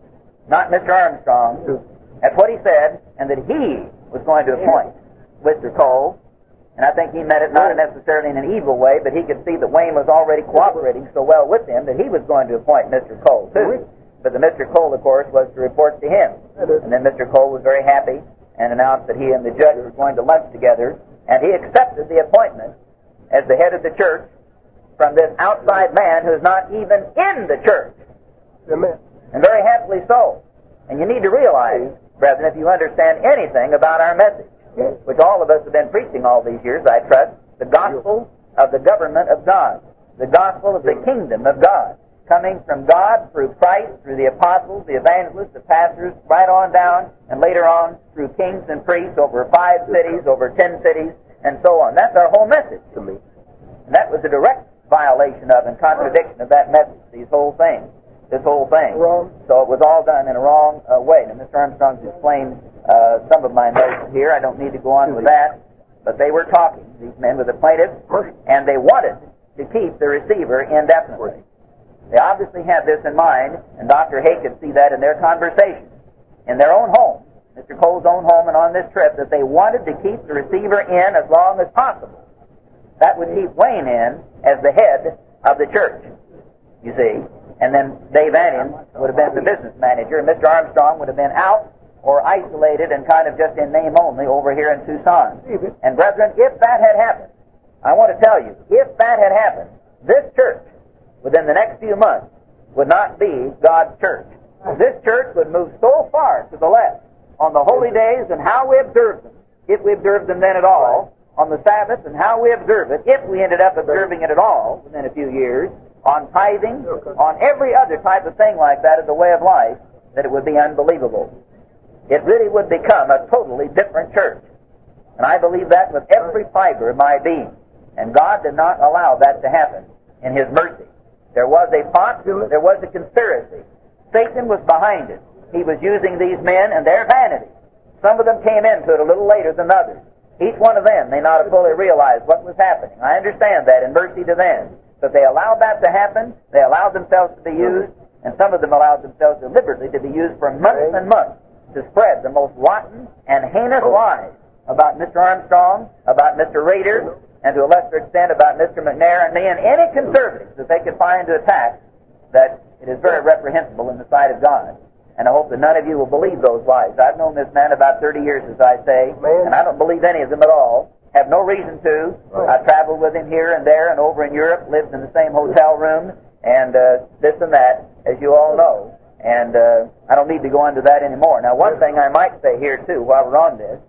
not Mister Armstrong. That's what he said, and that he was going to appoint Mister Cole. And I think he meant it not necessarily in an evil way, but he could see that Wayne was already cooperating so well with him that he was going to appoint Mister Cole, too. But the Mister Cole, of course, was to report to him. And then Mister Cole was very happy and announced that he and the judge were going to lunch together, and he accepted the appointment as the head of the church from this outside man who's not even in the church. Amen. And very happily so. And you need to realize, brethren, if you understand anything about our message, which all of us have been preaching all these years, I trust, the gospel of the government of God, the gospel of the kingdom of God, coming from God through Christ, through the apostles, the evangelists, the pastors, right on down, and later on through kings and priests over five cities, over ten cities, and so on. That's our whole message to me. And that was a direct violation of and contradiction of that message, these whole things, this whole thing. Wrong. So it was all done in a wrong uh, way. Now, Mister Armstrong's explained uh, some of my notes here. I don't need to go on with that. But they were talking, these men with the plaintiff, and they wanted to keep the receiver indefinitely. They obviously had this in mind, and Doctor Hay could see that in their conversation, in their own home, Mister Cole's own home, and on this trip, that they wanted to keep the receiver in as long as possible. That would keep Wayne in as the head of the church, you see. And then Dave Annin would have been the business manager, and Mister Armstrong would have been out or isolated and kind of just in name only over here in Tucson. And brethren, if that had happened, I want to tell you, if that had happened, this church, within the next few months, would not be God's church. This church would move so far to the left on the holy days and how we observe them, if we observe them then at all, on the Sabbath and how we observe it, if we ended up observing it at all within a few years, on tithing, on every other type of thing like that as a way of life, that it would be unbelievable. It really would become a totally different church. And I believe that with every fiber of my being. And God did not allow that to happen in His mercy. There was a plot, there was a conspiracy. Satan was behind it. He was using these men and their vanity. Some of them came into it a little later than others. Each one of them may not have fully realized what was happening. I understand that, in mercy to them. But they allowed that to happen. They allowed themselves to be used, and some of them allowed themselves deliberately to be used for months and months to spread the most rotten and heinous lies about Mister Armstrong, about Mister Rader, and to a lesser extent about Mister McNair and me and any conservatives that they could find to attack, that it is very reprehensible in the sight of God. And I hope that none of you will believe those lies. I've known this man about thirty years, as I say, and I don't believe any of them at all. Have no reason to. I traveled with him here and there and over in Europe, lived in the same hotel room, and uh, this and that, as you all know. And uh, I don't need to go into that anymore. Now, one thing I might say here, too, while we're on this,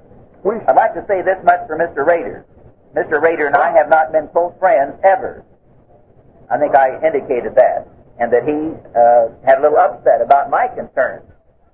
I'd like to say this much for Mister Rader. Mister Rader and I have not been close friends ever. I think I indicated that. And that he uh, had a little upset about my concerns.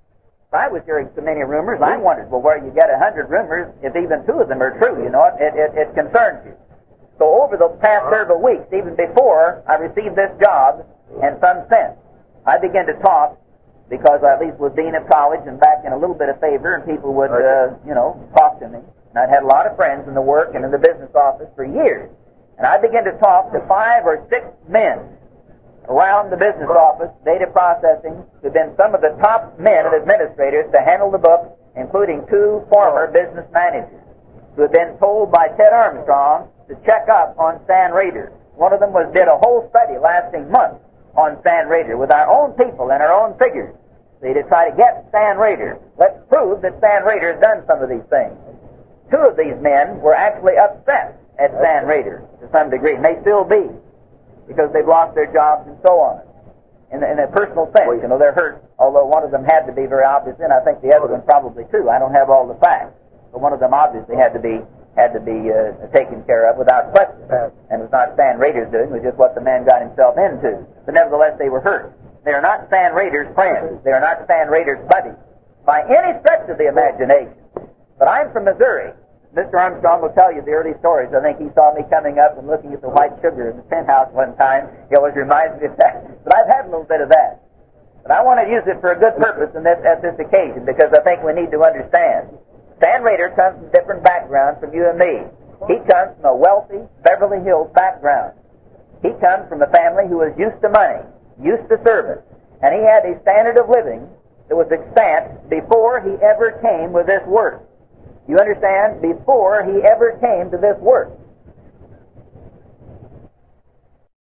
I was hearing so many rumors, I wondered, well, where you get a hundred rumors, if even two of them are true, you know, it, it, it concerns you. So over the past several weeks, even before I received this job, and some since, I began to talk, because I at least was dean of college and back in a little bit of favor, and people would, uh, you know, talk to me. And I'd had a lot of friends in the work and in the business office for years. And I began to talk to five or six men around the business office, data processing, who've been some of the top men and administrators to handle the book, including two former business managers who had been told by Ted Armstrong to check up on Stan Rader. One of them was did a whole study lasting months on Stan Rader with our own people and our own figures. See, to try to get Stan Rader. Let's prove that Stan Rader has done some of these things. Two of these men were actually upset at Stan Rader to some degree, and they still be, because they've lost their jobs and so on. In, in a personal sense, you know, they're hurt, although one of them had to be very obvious, and I think the other one probably too. I don't have all the facts, but one of them obviously had to be had to be uh, taken care of without question. And it was not Stan Rader's doing, it was just what the man got himself into. But nevertheless, they were hurt. They are not Stan Rader's friends. They are not Stan Rader's buddies by any stretch of the imagination. But I'm from Missouri. Mister Armstrong will tell you the early stories. I think he saw me coming up and looking at the white sugar in the penthouse one time. He always reminds me of that. But I've had a little bit of that. But I want to use it for a good purpose in this, at this occasion, because I think we need to understand. Stan Rader comes from a different background from you and me. He comes from a wealthy Beverly Hills background. He comes from a family who was used to money, used to service, and he had a standard of living that was extant before he ever came with this work. You understand? Before he ever came to this work.